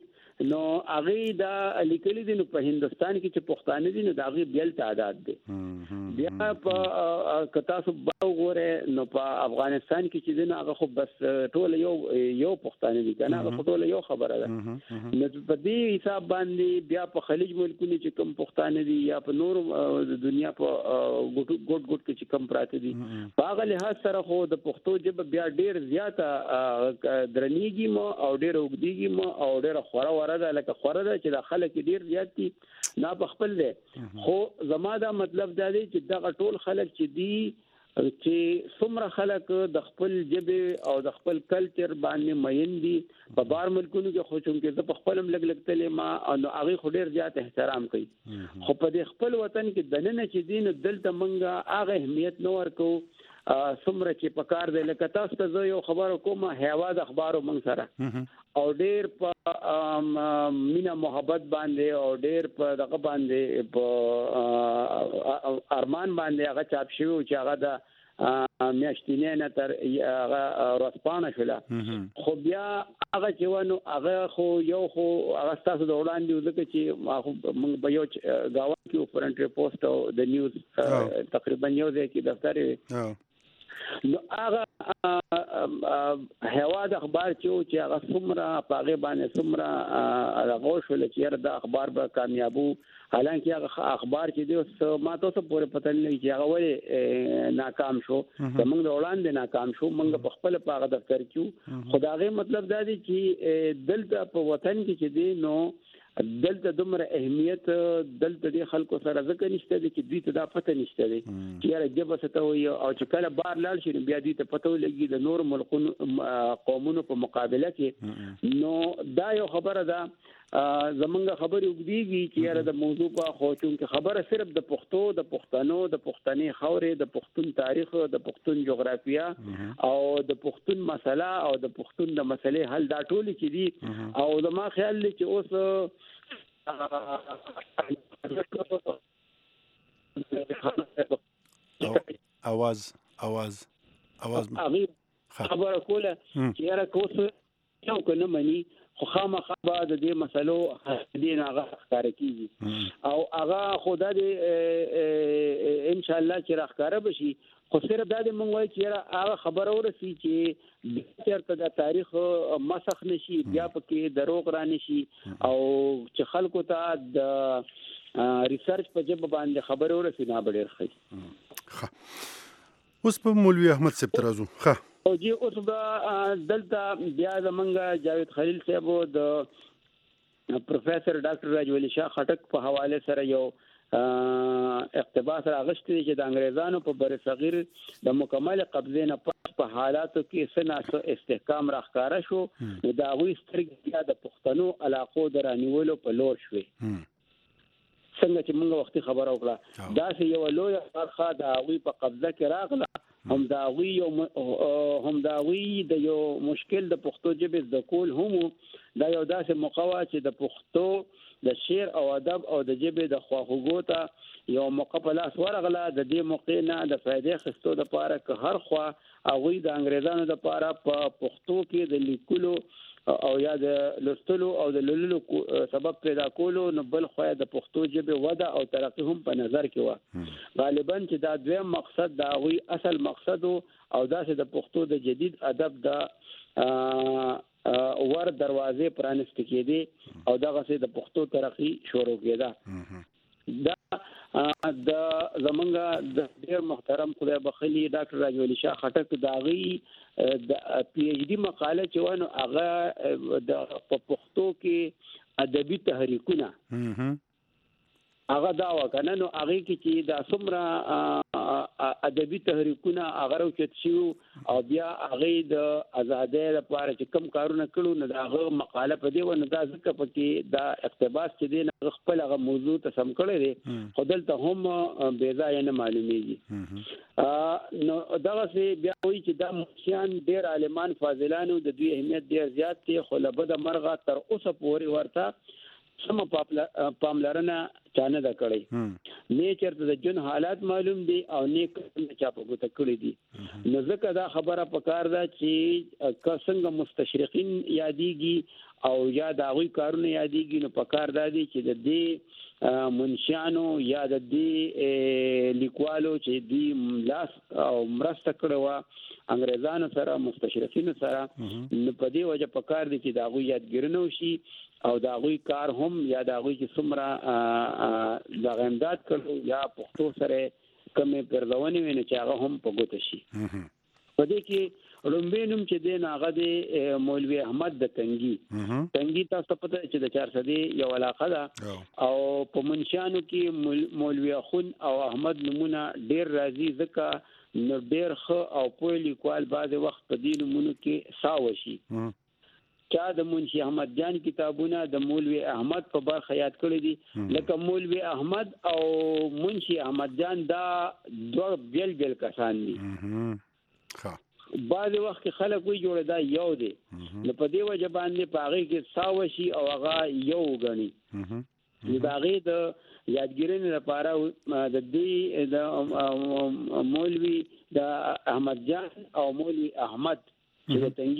B: هغه دا لیکلي دي، نو په هندستان کې چې پښتانه دي نو دا هغه بیل تعداد دي، بیا په کتا سو وګوره نو په افغانستان کې چې دین هغه خو بس ټول یو پښتانه دي کنه، هغه ټول یو خبره ده، نو په دې حساب باندې بیا په خلیج ملکونو چې کم پښتانه دي یا په نور د دنیا په ګډ کې چې کم پراته دي، په هغه لحاظ سره خو د پښتو ژبه بیا ډیر زیاته درنیږي مو او ډیر وګدیږي مو او ډیر خورا ده لکه خوره ده چې د خلک ډیر زیات دي نه په خپل دی، خو زما دا مطلب دا دی چې دغه ټول خلک چې دي چې څومره خلک د خپل ژبه او د خپل کلچر باندې مین دي په بار ملکونو کې خو چې د خپل ملګلک تلې ما او هغه خو ډیر زیات احترام کوي خو په خپل وطن کې دننه چې دین دلته منګه هغه اهمیت نه ورکو څومره چې په کار دی لکه تاسو ته یو خبر کوم هوا د اخبارو من سره او ډیر په مینا محبت باندې او ډیر په دغه باندې په ارمان باندې هغه چاپ شوی چې هغه د میاشتینه نه تر هغه ورځپانه شوله خو بیا هغه چې ونه هغه خو یو خو هغه تاسو د وړاندې ځکه چې موږ به یو غاوه کې فرنٹ ریپورت او د نیوز تقریبا یو ځای کې دفتر نو هغه هوا د اخبار چې هغه څومره پاغه باندې څومره راغوشل چې د اخبار به کامیابو حالانکه هغه اخبار چې د ما تاسو پورې پته نه چې هغه ولې ناکام شو زمونږ د وړاندې ناکام شو موږ په خپل پاغه دفتر کې خدای مطلب دا دی چې دلته په وطن کې چې دی نو دلته دومره اهمیت دلته د خلکو سره ځکه نشته چې دوی ته دا پته نشته چې یاره جبه ستوي او چې کله بار لاړ شي بیا دوی ته پته ولګي د نور ملکونو قومونو په مقابله کې نو دا یو خبره ده زمونږ خبرې وګړي چې یاره د موضوع په خو چې خبره صرف د پښتو د پښتنو د پښتني خاورې د پښتون تاریخ د پښتون جغرافیا او د پښتون مسله او د پښتون د مسلې حل دا ټول چې دي او زما خیال دی چې اوس
A: आवाज
B: خبره کوله چې یاره کوڅه یو کنه مني خو خامخا به د دې مسلو دین هغه ښکار کیږي او هغه خدا دې ان شاء الله چې راښکاره بشي خو صرف دا دې مونږ وایي چې هغه خبره ورسي چې چېرته د تاریخ مسخ نشي بیا پکې دروغ را نشي او چې خلکو ته د ریسرچ په جبه باندې خبره ورسي نه ډېر ښه
A: اوس په مولوي احمد صاحب ترازو
B: او جی اوس دلته بیا زمونږ جاوید خلیل صاحب د پروفیسور ډاکټر راج ولی شاه خټک په حواله سره یو اقتباس راغشتي چې د انګريزانو په بر صغیر د مکمل قبضې نه پس په حالاتو کې سنا استحکام راخکاره شو دا غوي سترګې د پښتنو علاقو درانیولو په لور شوي څنګه چې موږ وختي خبر وکړه دا چې یو لوی برخه د غوي په قبضه کې راغله هم دا غوي د یو مشکل د پښتو ژبې د کول هم دا یو داسې موقوا چې د پښتو د شعر او ادب او د ژبې د خواخوږو ته یو مقابله ورغله د دې موقع نه د فائدې خستو د پاره که هر خوا هغه د انګريزانو د پاره په پښتو کې د لیکلو او یا د لستلو او د لولو سبب پیدا کولو نو بل خو د پښتو ژبه وده او ترقی هم په نظر کې و غالبا چې دا دویم مقصد دا وی اصل مقصد او دا چې د پښتو د جدید ادب د ور دروازې پرانست کېدي او دغه چې د پښتو ترقی شروع کېده دا د زمونږ د ډېر محترم خدای بخلی ډاکټر راج ولی شاه خټک داغي د پی ایچ ډی مقاله چې ونه هغه د پښتو کې ادبي تحریکونه هغه دا وکنه نو هغه کې چې د څومره ادبي تحریکونه هغه راوچت شو او بیا هغه د ازادۍ لپاره چې کم کارونه کړو نو هغه مقاله په دی ونه دا ځکه پکې دا اقتباس چې دی خپل هغه موضوع ته سم کړی دی خدلته هم بے ځای نه معلومیږي نو دا چې بیا وایي چې دا مشیان ډېر عالمان فاضلانو د دوی اهمیت ډېر زیات دی خو لبد مرغه تر اوسه پورې ورته سم پاملرنه چانه دا کړی نیچر د جن حالات معلوم دي او نیک چا په ګوته کړی دي نو ځکه دا خبره پکار ده چې څنګه مستشرقین یادېږي او یا دا غوي کارونه یادېږي نو پکار ده چې د دې منشانو یا د دې لیکوالو چې دی لاس او مرسته کړو انګريزانو سره مستشرقین سره نو په دې وجه پکار دي چې دا غوي یادګرنو شي او دا غوي کار هم یا دا غوي چې څومره د غمداد کړو یا پښتو سره کومه پرځونی ویني چې هغه هم په ګوت شي په دې کې رومبینم چې د ناغه د مولوی احمد د تنګي تاسو پته چې د 400 یو علاقه ده او په منشانو کې مولوی اخون او احمد نمونه ډیر راضي ځکه نو ډیر ښه او پوه لیکوال بعض وخت په دې نومونو کې ساوشي چا د منشي احمد جان کتابونه د مولوی احمد په برخه یاد کړی دي لکه مولوی احمد او منشي احمد جان دا دوه بیل کسان دي بعض وخت کې خلک وی جوړه دا یو دی نو په دې وجه باندې په هغه کې ساوشي او هغه یو غني دا هغه د یادګیرنې لپاره د دې د مولوی د احمد جان او مولوی احمد چې د تنګي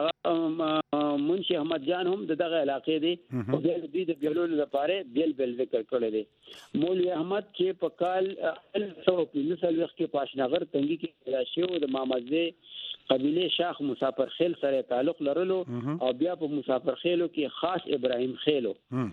B: دي منشي احمد جان هم دغه علاقې دي او د دې د بیلولو لپاره بیل ذکر کړی دی مولوی احمد چې په کال 1915 کې پاشنغر تنګي کې راشي او د مامزه قبيله شاخ مسافر خیل سره تعلق لرلو او بیا په مسافر خیلو کې خاص ابراهيم خیلو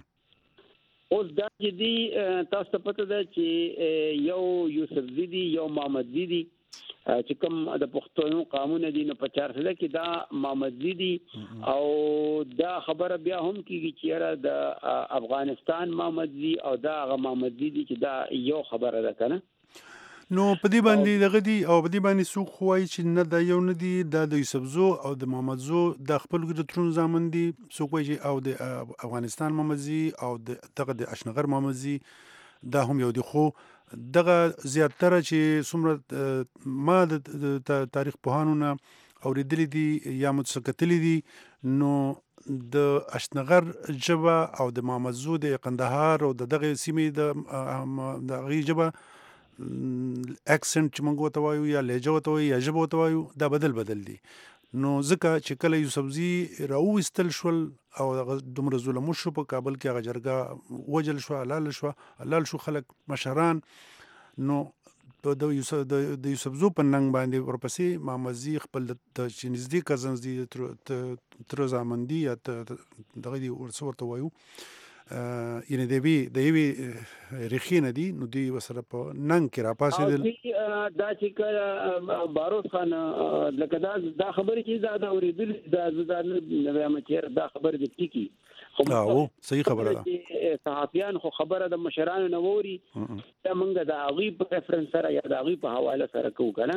B: اوس دا چې دی تاسو پته ده چې یو یوسف زیدی یو محمد زیدی چې کوم د پښتون قانون دي نو په 400 کې دا محمد زیدی او دا خبره بیا هم کیږي چې د افغانستان محمد زیدی او دا محمد زیدی چې دا یو خبره ده کنه
A: نو په دې باندې دغه دی او په دې باندې څوک خوای چې نه دا یو نه دی د یوسف زو او د محمد زو د خپل ګرترون زامن دي څوک وایي او د افغانستان محمد زی او دغه د اشنغر محمد زی دا هم یو دی خو دغه زیاتره چې څومره ما د تاریخ پوهانونه اوریدلي دي یا متسکتلي دي نو د اشنغر جبه او د محمد زو د قندهار او دغه سیمې د دغه جبه اکسنټ چې موږ وته وایو یا لهجه وته وایو یا ژبه وته وایو دا بدل دي نو ځکه چې کله یوسف زی راوستل شول او دومره ظلم شو په کابل کې هغه جرګه وجل شو حلال شو خلک مشران نو د یوسف زو په ننګ باندې ورپسې محمد زی خپل د چنزدي کزنز دي تر زامندي یا دغه دی ورته وایو یعنی د وی ریخینه دي نو دی وسره په ننګ کې را پاسې
B: دا چې کله باروس خان لکه دا خبرې چې دا اوریدل دا نه مچیر دا خبره دي ټکی
A: او صحیح خبره ده
B: صحافیان خو خبره د مشرانو نه ووري دا موږ د اغي په ریفرنس سره یا د اغي په حواله سره کوو کنه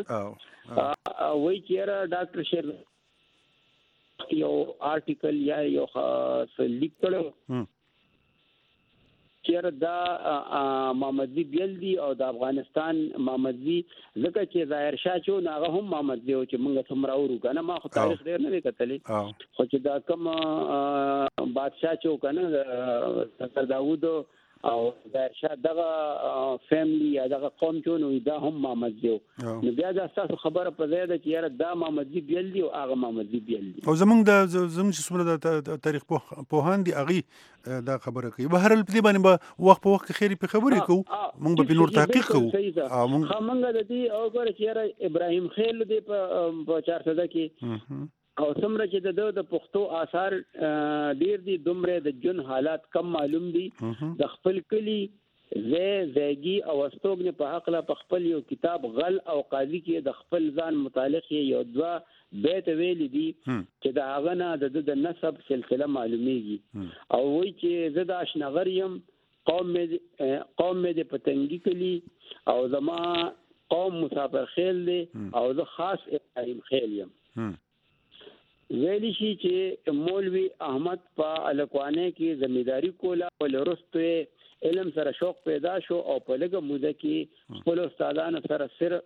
B: وای چې ډاکټر شیر یو آرټیکل یا یو لیک کړو چیرې دا محمدزي بیل دی او د افغانستان محمدزي ځکه چې ظاهر شاه چې ناغه هم محمدزي او چې موږ څومره ورو کنه ما خو تاریخ ډیر نه کتلې خو چې دا کوم بادشاہ چې کنه سردار داوود او ظاهر شاه دغه فیملی یا دغه قوم چې نو دا هم محمدزي نو بیا دا تاسو خبره په ځای ده چې دا محمدزي بیل دی او هغه محمدزي بیل دی
A: او زموږ څومره د تاریخ پوهان دي اغي دا خبره کوي بهر په دې باندې وخت په وخت خیری په خبرې کوو موږ به نور تحقیق کوو
B: موږ د دې او ګور چې ابراهيم خیل دی په 400 کې او څومره چې د پښتو آثار ډیر دي دومره د جن حالات کم معلوم دي د خپل کلی زیږي او استوګنه په حق لا په خپل یو کتاب غل او قاضي کې د خپل ځان متعلق یو دوا بیت ویل دي چې د هغه نه د نسب سلسله معلومیږي او وایي چې زه د اشنغر یم قوم مې د پتنګي کلی او زما قوم مسافر خیل دی او زه خاص ابراهيم خیل یم ویلی شي چې مولوی احمد په الکوانه کې زمینداری کوله ولرسته علم سره شوق پیدا شو او په لګه موده کې خپل استادانو سره سر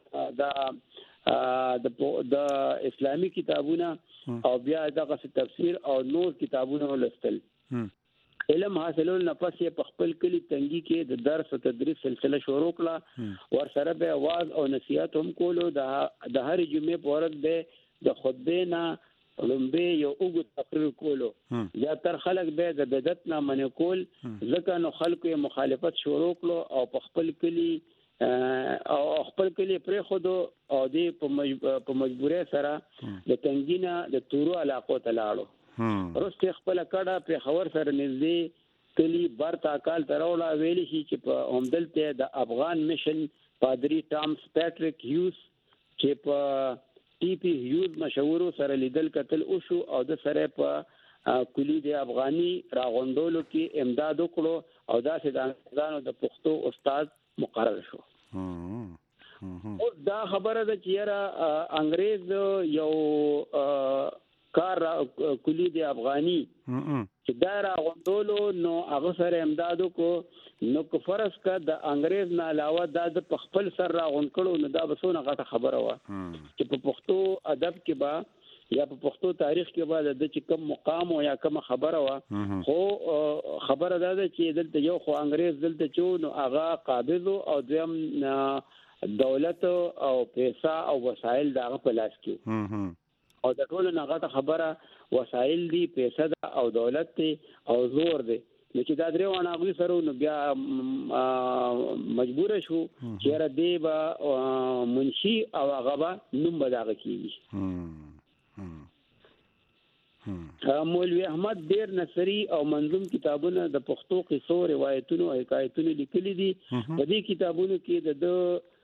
B: د اسلامي کتابونه او بیا دغه تفسیر او نور کتابونه ولستل علم حاصلول نه پسې په خپل کلی تنګي کې د درس او تدریس سلسله شروع کړه ور سره به आवाज او نصيحت هم کولو د هر جمعې په ورځ به د خطبه نه لومبه یو وګړو تقریر کولو یا تر خلک به د بدعت نه منع کول ځکه نو خلکو مخالفت شروع کړو او په خپل کلی پرې خود او د په مجبورۍ سره د تنګینه د تورو علاقو ته لاړو ورسته خپل کډه په خبر سره نږدې کلی برتا کال ترولا ویلی شي چې په همدلته د افغان میشن پادری ټامس پیټریک هیوز چې په ټي پی هیوز مشهورو سره لیدل کتل او شو او د سره په کلی د افغاني راغونډولو کې امداد وکړو او دا چې د انګريزانو د پښتو استاد مقرر شو او دا خبره ده چې یاره انګريز یو کار کلی دی افغاني چې دا راغوندولو نو هغه سره امدادو کو نو کو فرض کا د انګريز نه علاوه د خپل سر راغون کړو نو دا بسونه غټه خبره و چې په پښتو ادب کې با یا په پښتو تاریخ کې با د چې کوم مقام او یا کوم خبره و خو خبره ده چې دلته یو خو انګريز دلته چې نو هغه قابض او دویم دولت او پیسې او وسایل دغه په لاس کې او د ټولو نه غټه خبره وسایل دي پیسې ده او دولت دی او زور دی چې دا درې وانه غوي سره نو بیا مجبور شو چې را دی با منشي او هغه نوم بداغه کیږي مولوی احمد ډیر نثری او منظوم کتابونه د پښتو قصو روایتونو او حکایتونو لیکلي دي په دې کتابونو کې د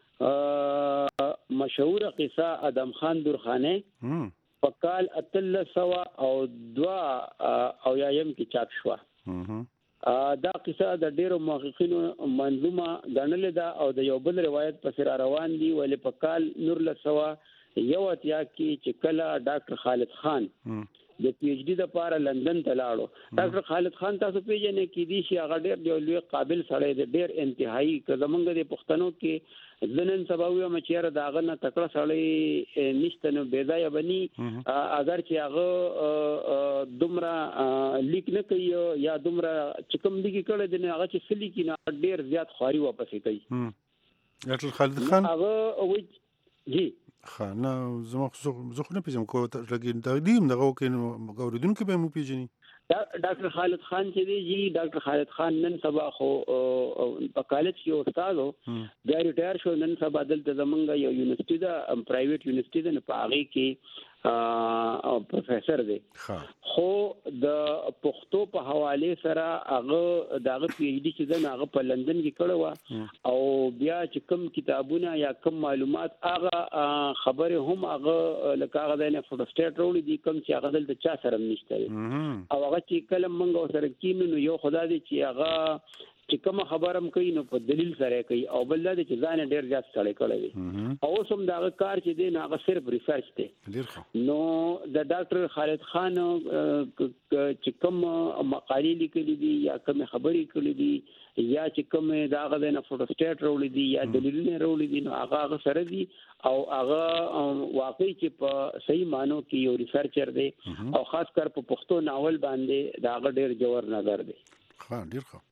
B: مشهور قصه ادم خان درخانه په کال 1300 او 2 او یایم کې چاپ شو دا قصه د ډیرو محققینو منظومه ګڼل ده او د یو بل روایت په سر روان دي ولې په کال 1900 یو اتیا کې چې کله ډاکټر خالد خان د پی ایچ ډی لپاره لندن ته لاړو ډاکټر خالد خان تاسو پیژنئ کې دي چې هغه ډېر لوی قابل سړی دی ډېر انتهایی کزمنګ د پښتنو کې ځنن سبا وي مچیر داغه نه تکړه سړی نشته نو بيځای بني اگر چې هغه دومره لیک نه کوي یا دومره چکم دي کړه د هغه چې سلی کې نه ډېر زیات خاري واپس کوي
A: ډاکټر خالد خان
B: هغه جی
A: خانه زما خو نه پیژم کو لګین تقدیم دغه کینو غوړیدونکو به مو پیژني
B: ډاکټر خالد خان چې دی جی ډاکټر خالد خان نن سبا خو په کالج کې استاد و بیا ریټایر شو نن سبا دلته زمونږ یو یونیورسيټي دا پرایویټ یونیورسيټي ده په هغه کې پروفیسور دی خو د پښتو په حواله سره هغه دغه پی ایچ ډی چې هغه په لندن کې کړو او بیا چې کوم کتابونه یا کوم معلومات هغه خبره هم هغه لکه هغه د فوټوسټیټ وروړي دي کوم چې هغه دلته چا سره نشته او هغه چې کلم منغو سره کینو نو یو خدای دی چې هغه چې کوم خبرم کوي نو په دلیل سره کوي او بل دا چې ځان ډیر ځات سره کوي او سم دا کار چې دی هغه صرف ریسرچ دی نو د ډاکټر خالد خان چې کوم مقالې لیکلي دي یا کوم خبرې کړې دي یا چې کوم دا غو نه فوټوسټیټ وروړي دي یا دلیلونه وروړي دي نو هغه سره دي او هغه واقعي چې په صحیح مانو کې یو ریسرچر دی او خاص کر په پښتو ناول باندې دا ډیر جوړ نظر دی
A: ډیر ښه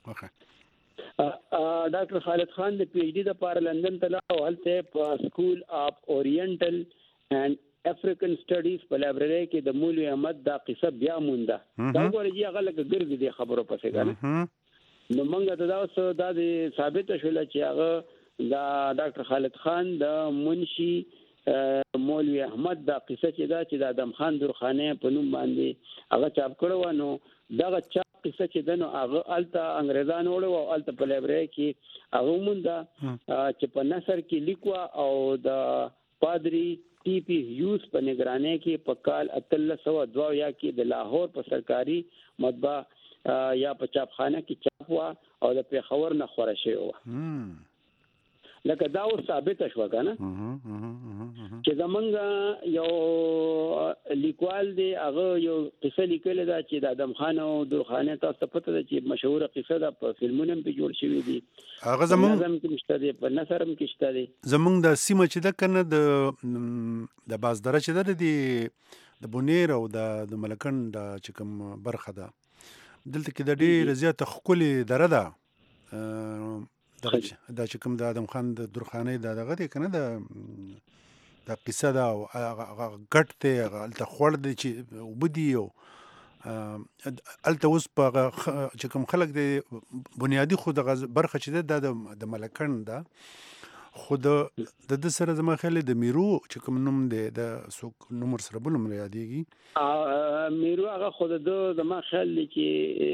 B: ډاکټر خالد خان د پی ایچ ډی لپاره لندن ته لاړ او هلته په سکول اف اورینټل اینڈ افریقن سټډیز په لایبرری کې د مولوی احمد دا قصه بیا مونده دا ورږي هغه لکه ګرځي د خبرو پسې کنه نو موږ ته دا ثابت شول چې هغه دا ډاکټر خالد خان د منشي مولوی احمد دا قصه چې د ادم خان درخانه په نوم باندې هغه چاپ کړو نو دا چا قصه چې دنو هغه الته انګريزانو وړو او الته په لایبرری کې هغه مونږ چې په نثر کې لیکوا او د پادری ټي پی هیوز په نگرانی کې په کال 1302 یا کې د لاهور په سرکاري مطبعه یا په چاپخانه کې چاپ وا او د پیښور نه خوره شوی و لکه دا او ثابت شو کنه چې زمونږ یو لیکوال دی هغه یو قصه لیکل دا چې د ادم خان او درخانه تاسو پته ده چې مشهور قصه ده په فلمونو کې جوړ شوی دی
A: هغه زمونږ
B: کې مشته دی په نثرم کې شته دی
A: زمونږ د سیمه چې ده کنه د بازدره چې ده د بونیر او د ملکن د چکم برخه ده دلته کې د ډېر زیاته خولي دره ده دا چې کوم د ادم خان د درخانه دغه دی کنه د قصه دا غټ ته الته خور دی چې وبدي او الته اوس په چې کوم خلک د بنیادی خو د برخه چې د ملکن ده خود د سره زما خیال د میرو چې کوم نوم دی د سوق نمبر سره بل نوم یادېږي
B: میرو هغه خود د زما خیال چې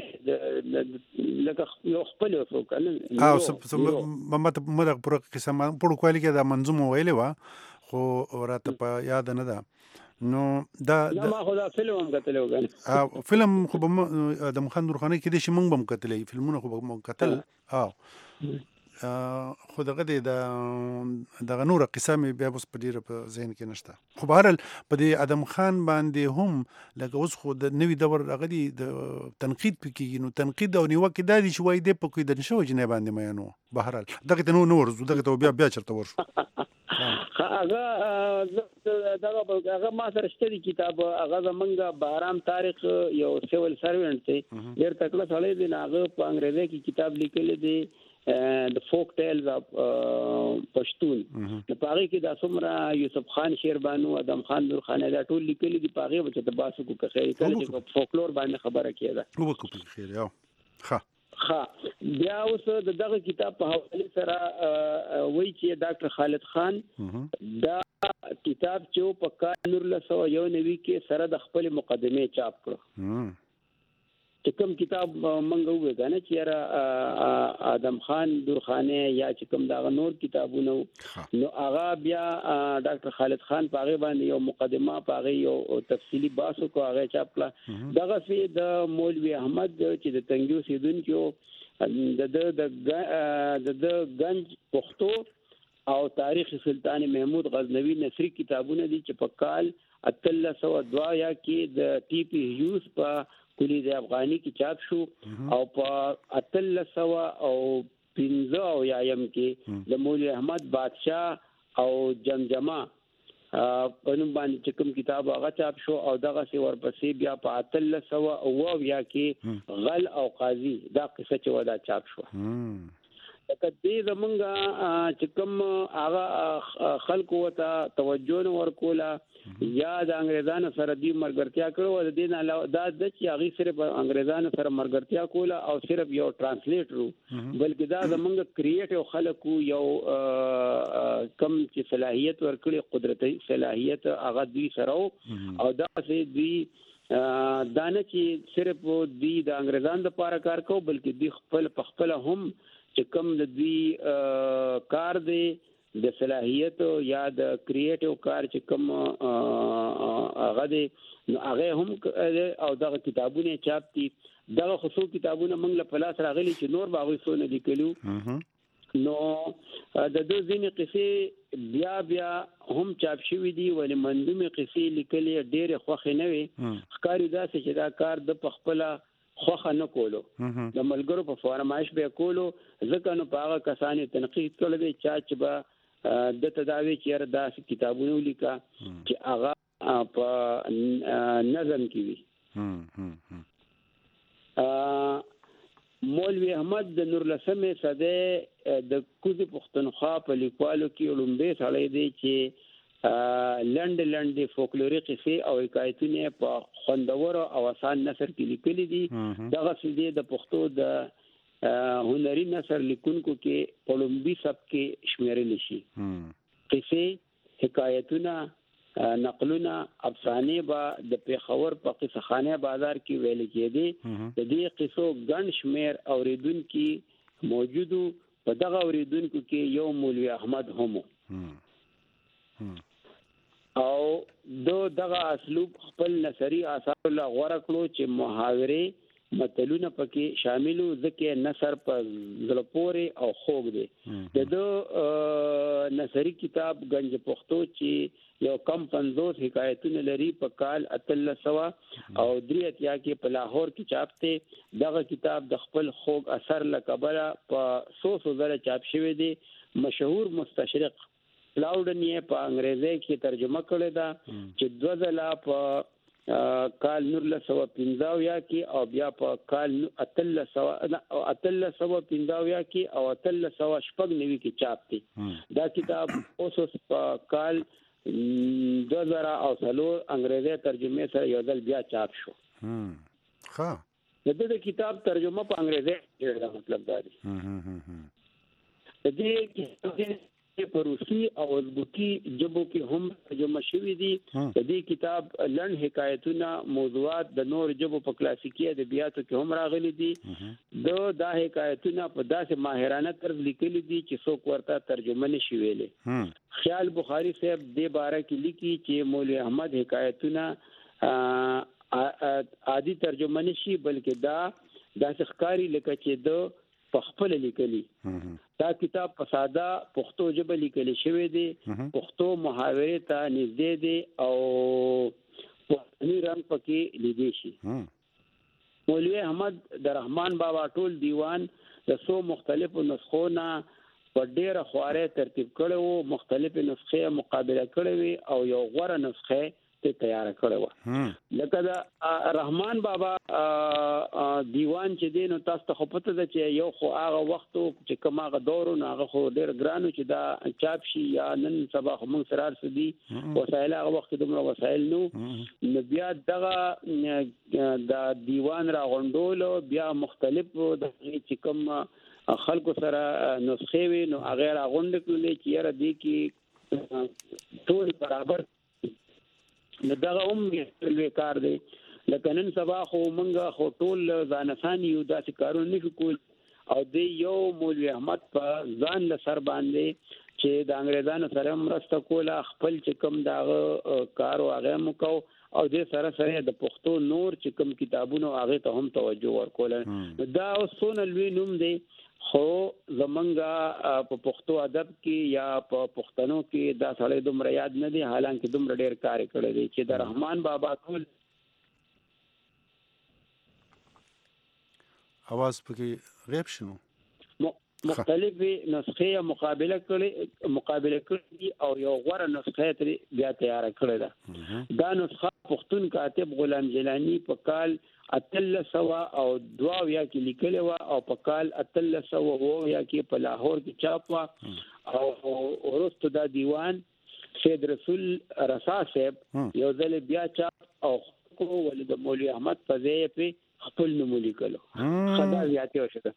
B: لکه یو خپل وسوک
A: او مده پر قسم په کوالي کې د منظومه ویلې و خو راته په یاد نه ده نو دا
B: ما خو دا فلم هم کتل وګنه
A: فلم خو د مخندر خانه کې د شمنګ بم کتلې فلمونه خو بم کتل خو دغه دغه نور قصه مې بیا اوس په ډیره په ذهن کې نشته. خو بهرحال په دې ادم خان باندې هم لکه اوس خو د نوي دور هغه دی د تنقید پکې، نو تنقید او نیوکه دا دي چې وایي دی په کوی د نشو جنې باندې مې نو بهرحال دغه ته نو ورزو دغه ته بیا چرته ورشو.
B: هغه ما سره شته کتاب، هغه زمونږ بهرام تاریخ یو سیول سروینټ دی ډېر تکړه سړی دی، هغه په انګریزي کې کتاب لیکلی دی د فوک ټیلز اف پښتون. په هغه کې د څومره یوسف خان شیربانو، ادم خان درخانه دا ټول لیکلي دي. په هغه چې د باسو کو خیر کله چې فولکلور باندې خبره کیده
A: وکړو خیر یو
B: بیا اوس دغه کتاب په حواله سره وایي چې ډاکټر خالد خان دا کتاب چې په کال 1991 کې سره د خپل مقدمه چاپ کړو. چې کوم کتاب منغه وې کنه چې ادم خان درخانه یا چې کوم دا نور کتابونه نو هغه بیا ډاکټر خالد خان په هغه باندې یو مقدمه، په هغه یو تفصیلی باسو کو هغه چاپ کړه. دغه سي د مولوی احمد چې د تنګیو سیدونکو د گنج پښتو او تاریخ سلطان محمود غزنوی نثری کتابونه دي چې په کال 1302 کې د ټي پی هیوز په کلی د افغانی کې چاپ شو او په 1315 یایم کې د مولوی احمد بادشاہ او جمجمه په نوم باندې چې کوم کتاب هغه چاپ شو او دغه سی ورپسې بیا په 1300 کې غل او قاضي دا قصه چې ودا چاپ شو. لکه دې زمونږ چې کوم هغه خلکو ته توجه ورکوله یا د انګریزانو سره دی مرګرتیا کړو، د دې نه علاوه دا د چې هغه صرف انګریزانو سره مرګرتیا کوله او صرف یو ترانسلیټر بلکې دا زمونږ کریټیو خلکو یو کم چې صلاحیت ورکړي، قدرتي صلاحیت هغه دوی سره او دا چې دوی دانه چې صرف دوی د انګریزانو لپاره کار کوي بلکې دوی خپل هم چې کوم د دوی کار دی د صلاحیت یا د کریټیو کار چې کوم هغه دی نو هغه هم او دغه کتابونه چاپ دي. دغه خصوصي کتابونه موږ له پلاس راغلي چې نور باغې سونه لیکلو نو د دوه ځینې قصې بیا هم چاپ شوې دي ولې منظومه قصې لیکلې ډېر خوښ نه وي. ښکاری دا چې دا کار د پخپله خوخه نه کولو، د ملګرو په فرمایش به کولو، ځکه نو په هغه کسانو تنقید کړل دي چې با د تداوی چیر داس کتابونه لیکا چې هغه په نظم کې وي. مولوی احمد د نورلسمه صده د کوزي پښتونخوا په لیکوالو کې لومبه سړی دی چې لنډ فولکلوري قصې او حکایتونه په خوندور او آسان نثر کې لیکلي دي. دغه سیدې د پښتو د هنري نثر لیکونکو کې په لومبي سب کې شمیرل شي. قصې، حکایتونه، نقلونه، افسانې به د پیښور په قصه خانه بازار کې ویل کېدي. د دې قصو ګڼ شمیر اوریدونکو موجودو، په دغه اوریدونکو کې یو مولوی احمد هم او دغه اسلوب خپل نثري آثار له غوړه کړو چې محاورې متلونه پکې شاملو، ځکه نثر په زړه پورې او خوږ دی. د نثري کتاب گنج پښتو چې یو کم 50 حکایتونه لري په کال 1300 او 83 کې په لاهور کې چاپ دی. دغه کتاب د خپل خوږ اثر لکبره په 100 زره چاپ شوی دی. مشهور مستشرق لاوډن یې په انګریزي کې ترجمه کړې ده چې 2 ځله په کال 1915 کې او بیا په کال 1315 کې او 1390 کې چاپ دي. دا کتاب اوس په کال 2000 او 3 انګریزي ترجمه سره یو ځل بیا چاپ شو. د کتاب ترجمه په انګریزي دا مطلب دا دی. د دې په روسي او ازبکی ژبو کې هم ترجمه شوی دي. د دې کتاب لنډ حکایتونه، موضوعات د نور ژبو په کلاسیکي ادبیاتو کې هم راغلي دي. دا حکایتونه په داسې ماهرانه طرز لیکلي دي چې څوک ورته ترجمه نشي ویلي. خیال بخاری صاحب دې باره کې لیکي چې مولوی احمد حکایتونه عادي ترجمه نشي بلکې دا ښکاری لکه چې د په خپل لیکلي دا کتاب په ساده پښتو ژبه لیکل شوی دی، پښتو محاورې ته نږدې دی او پښتني رنګ پکې لیدل شي. مولوی احمد د رحمان بابا ټول دیوان د څو مختلفو نسخو نه په ډیره خواره ترتیب کړو، مختلفه نسخې مقابله کړې او یو غوره نسخه ته تیار کړو. لکه دا رحمان بابا دیوان چې دین او تاسو ته پته ده چې یو خو هغه وخت چې کوم هغه دور نه هغه خو ډیر ګرانو چې دا چاپ شي یا نن سبا خو موږ سره رسېدي وسایل هغه وخت دومره وسایل نو بیا دغه د دیوان را غونډول بیا مختلف د چې کوم خلکو سره نسخې وي نو هغه را غونډ کړل چې یاره دې کې ټول برابر نو دغه لوی کار دی. لکه نن سبا خو مونږه خو ټول ځانسان یو داسې کارونه نشو کول او د یو مولوی احمد په ځان له سر باندې چې د انګريزانو سره مرسته کوله خپل چې کوم دغه کار او هغه مکو او د سره سره د پښتو نور چې کوم کتابونو هغه ته هم توجه ورکول. دا اوسونه لوی نوم دی خو زمونږه په پښتو ادب کې یا په پښتنو کې دا سړی دومره یاد نه دی، حالانکه دومره ډیر کار کړی دی چې د رحمان بابا ټول
A: اواز پکې غیب شنو
B: مختلف نسخې مقابله کړي او یو غوره نسخه تر بیا تیار کړی ده. دا نسخه پښتون کاتب غلام جیلانی په کال 1300 او 2 کې لیکل و او په کال 1300 کې په لاهور کې چاپ و او ورسته دا دیوان سید رسول رسا صاحب یو ځل بیا چاپ او کو ولید مولوی احمد فزیه په خپل نوم لیکلو خدا زیاته وشته.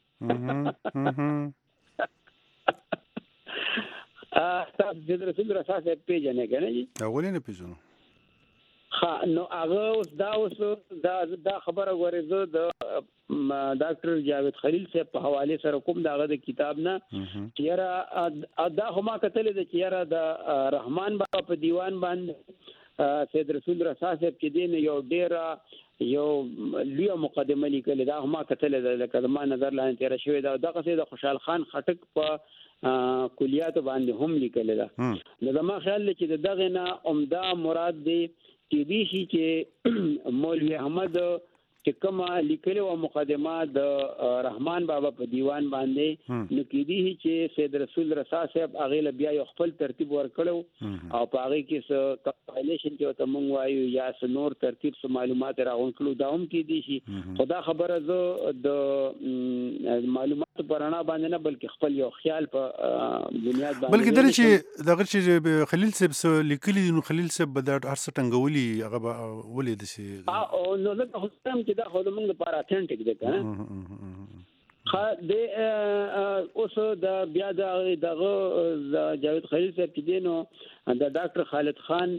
B: تاسو سید رسول رسا صاحب پیژنې کنه جی؟
A: اولین پیژنو.
B: نو هغه دا خبره غوړې د ډاکټر جاوید خلیل صاحب په حواله سره کوم داغه د کتاب نه چیرې دا هم کتل د چیرې د رحمان بابا په دیوان باندې سید رسول رسا صاحب چې دین یو لوی مقدمه لیکل دا هم کتل د لکه ما نظر لاندې تیر شوی دا دغه سید خوشحال خان خټک په کلیات باندې هم لیکل دا نو زما خیال چې دغه نه عمده مراد دی کې دي چې مولوی احمد چې کومه لیکلو مقدمه د رحمان بابا په دیوان باندې نو کې دي چې سید رسول رسا صاحب هغه له بیا یو خپل ترتیب ورکړو او په هغه کې څه کمپایلیشن چې ته مونږ وایو یا څه نور ترتیب څه معلومات راغونکلو دا هم کې دي شي خدا خبره زه د معلومات پرانا باندې نه بلکې خپل یو خیال په بنیاد باندې
A: بلکې درې چې دغه چې خلیل صاحب لیکلي نو خلیل صاحب به د هر څه ټنګولي هغه ولې د شي
B: او نو زه هم چې دا خو موږ لپاره اتنټیک دی کنه خا د اوس د بیا دغه جاوید خلیل صاحب چې دینو د ډاکټر خالد خان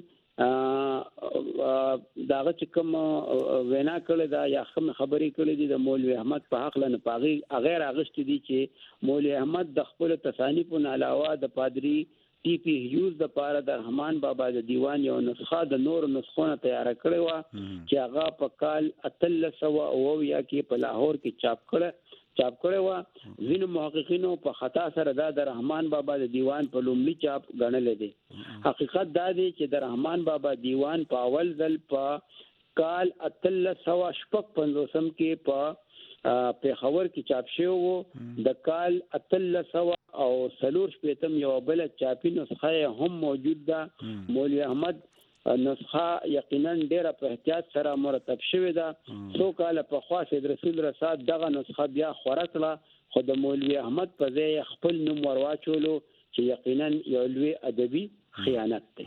B: داغه چې کوم وینا کړل دا یا کوم خبرې کړې دي د مولوی احمد په حق لنه پاغي غیر اغشت دي چې مولوی احمد د خپل تصانیفونو علاوه د پادری ټي پی هیوز د پاره د رحمان بابا د دیوان یو نسخه د نور نسخونه تیار کړې و چې هغه په کال 1300 کې په لاهور کې چاپ کړی و. ځینو محققینو په خطا سره دا د رحمان بابا د دیوان په لومړي چاپ ګڼل دي. حقیقت دا دی چې د رحمان بابا دیوان په اول ځل په کال 1355 کې په خبر کې چاپ شوی وو. د کال 1300 او سلور شپیتم یو بل چاپی نسخه هم موجود ده. مولوی احمد نسخه یقینا ډیره په احتیاط سره مرتب شوی ده. څو کال په خوا سید رسول رسا دغه نسخه بیا خوره کړه خو د مولوی احمد په ځای خپل نوم ورواچولو چې یقینا یو لوی ادبي خیانت دی.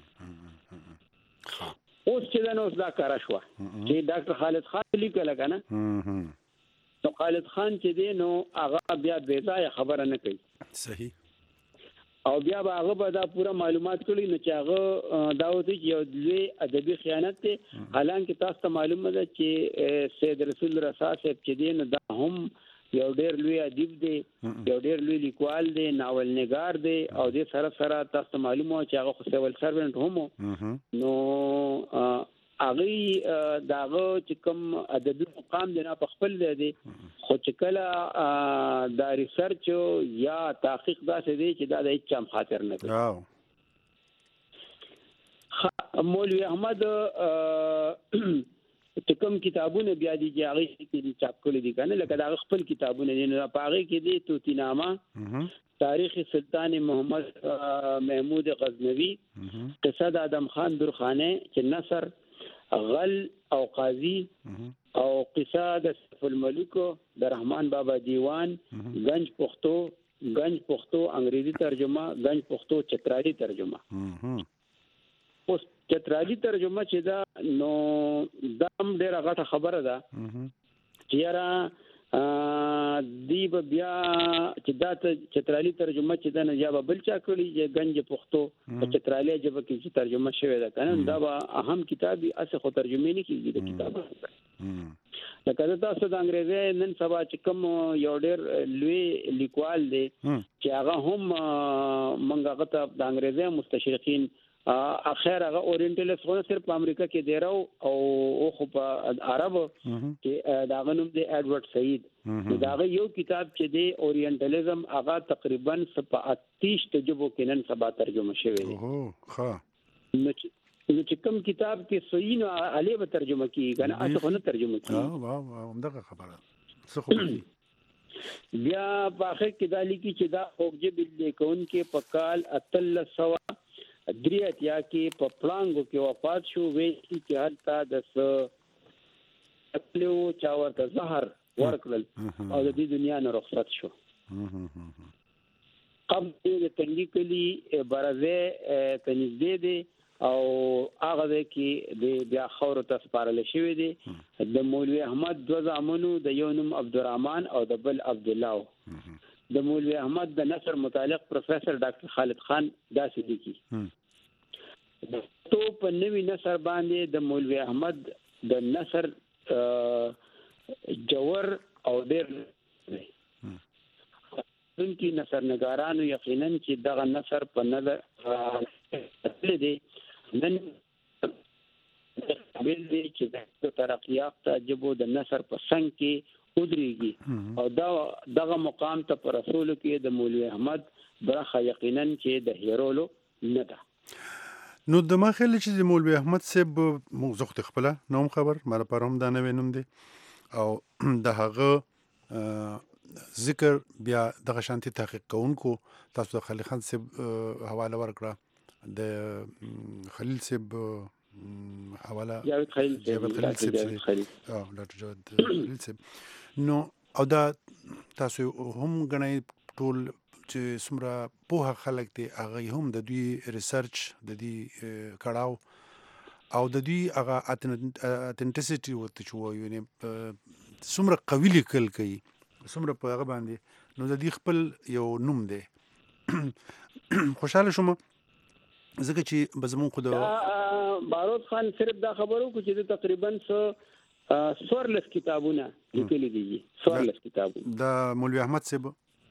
B: اوس چې دا نو دا کار شو چې ډاکټر خالد خان لیکل کنه نو خالد خان چې دی نو هغه بیا بې ځای خبره نه کوي
A: صحیح
B: او بیا هغه به دا پوره معلومات کړي نو چې هغه دا وته چې یو لوی ادبي خیانت دی. حالانکه تاسو ته معلومه ده چې سید رسول رسا صاحب چې دی نو دا هم یو ډېر لوی ادیب دی یو ډېر لوی لیکوال دی ناول نگار دی او د سره سره تاسو معلومه چې هغه خو سیول سروینټ هم نو هغه داغه چې کوم ادبي مقام دی نه په خپل دی خو چې کله دا ریسرچ یا تحقیق داسې دی چې دا د هیڅ چا خاطر نه کوي. مولوی احمد چې کوم کتابونه بیا دي چې هغه کې چاپ کړي دي کنه لکه دا خپل کتابونه دي نه پاره کې دي توتینامه تاریخ سلطان محمد محمود غزنوی قصه د آدم خان درخانه چې نصر غل او قاضی او قصه د سیف الملک د رحمان بابا دیوان گنج پښتو انګریزي ترجمه گنج پښتو چترالی ترجمه. اوس چترالی ترجمه چې دا نو دم ډیره غټه خبره ده چې یاره دی بیا چې دا چترالی ترجمه چې دا نه یا بل چا کړی چې گنج پښتو په چترالی ژبه کې ترجمه شوی ده کنه دا به اهم کتابي اسه خو ترجمه نه کیږي د کتاب لکه تاسو د انګریزي نن سبا چې کوم یو ډېر لوی لیکوال دی چې هغه هم منګه غته د انګریزي مستشرقین اخر هغه اورینټلس خو صرف په امریکا کې دی راو او خو په عرب کې دا غنوم دی ایڈورډ سعید دا یو کتاب چې دی اورینټالیزم هغه تقریبا 38 تجربو کې نن سبا ترجمه شوی دی. نو چې کوم کتاب کې صحیح نه علي به ترجمه کیږي کنه اته خو نه ترجمه کیږي.
A: همدغه خبره څه خو
B: بیا په اخر کې دا لیکي چې دا خوږه بل لیکون کې په کال 1300 دریاتیا کې په پلانګو کې وفات شو وی چې حالتا د خپلو چا ورته زهر ورکړل او د دې دنیا نه رخصت شو. قبل د تنګي کلی برازه تنځدې دي او هغه کې د بیا خور ته سپارل شوی دی د مولوی احمد دو زامنو د یو نوم عبدالرحمن او د بل عبد الله. د مولوی احمد د نثر متعلق پروفیسر ډاکټر خالد خان داسې لیکي تو په نوی نثر باندې د مولوی احمد د نثر جوور او ډېر دونکي نثر نگارانو یقینا چې دغه نثر په نظر دی نن بل دی چې د ترقیافته جبو د نثر په څنګ کې ودرېږي او دغه مقام ته پر رسول کې د مولوی احمد برخه یقینا چې د هیرولو نه ده.
A: نو د ما خیال چې د مولوی احمد صاحب موضوع خپل نوم خبر مله پرهم دا نه وینم دي او د هغه ذکر بیا دغه شانتي تحقیق کوونکو تاسو د خلیل خان صاحب حواله ورکړه د خلیل صاحب حواله
B: جاوید خلیل
A: صاحب نو او دا تاسو هم غنئ ټول چې څومره پوهه خلک دي هغه هم د دوی ریسرچ د دې کړهو او د دوی هغه اتنټیسټي وته چې وایو یعنی څومره قوي لیکل کوي څومره په هغه باندې نو د دې خپل یو نوم دی. خوشاله شوم ځکه چې بزمون خو د
B: بارود خان صرف دا خبرو کو چې تقریبا 14 کتابونه لیکلي دي 14 کتابونه
A: د مولوی احمد صاحب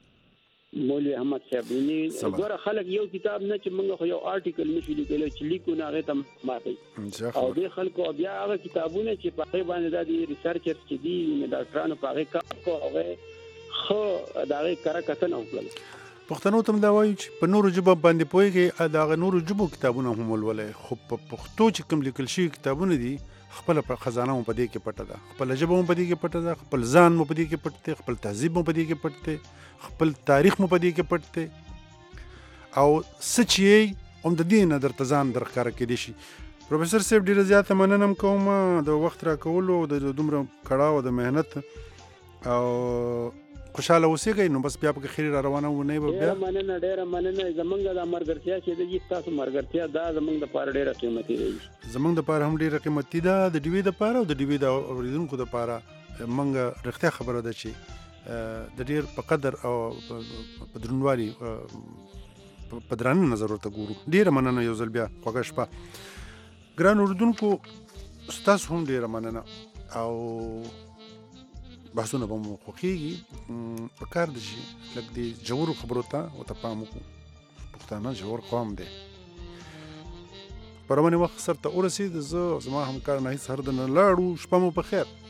B: یعنی ګوره خلک یو کتاب نه چې موږ خو یو آرټیکل نشو لیکلی چې لیکو نه هغه ته ماته او دې خلکو بیا هغه کتابونه چې په هغه باندې د ریسرچر چې دي ډاکټرانو په هغه کار کو هغه خو دا هغه کار کتن او کړل.
A: پښتنو ته دا وایي چې په نورو ژبو باندې پوهیږي دا نورو ژبو کتابونه هم ولولای خو په پښتو چې کوم لیکل شوی کتابونه دي خپل خزانه مو پدې کې پټه ده خپل ژبه مو پدې کې پټه ده خپل ځان مو پدې کې پټه ده خپل تهذیب مو پدې کې پټه ده خپل تاریخ مو پدې کې پټه ده او سچي هم د دې نه درته ځان درښکاره کېدی شي. پروفیسور صاحب ډیره زیاته مننه کوم د وخت راکولو د دومره کړهو د مهنت او خوشاله اوسېږئ نو بس بیا په خیر را روانه و نه بیا
B: ډیره مننه زمونږ د مرګرتیا چې د تاسو مرګرتیا دا زمونږ د پاره ډیره قیمتي دی
A: زمونږ د پاره هم ډیره قیمتي ده د ډیوی د پاره او د ډیوی د اوریدونکو د پاره مونږ رښتیا خبره ده چې د ډیر په قدر او په درنوالي په درانه نظر ورته ګورو. ډیره مننه یو ځل بیا خوږه شپه ګران اوریدونکو تاسو هم ډیره مننه او بحثونه به مو خوښیږي په کار د شي لکه د جوړو خبرو ته ورته پام وکړو. پښتانه جوړ قوم دی پرونه وخت سره ته ورسید زه زما همکار نه هیڅ هر د نه لاړو شپه مو په خیر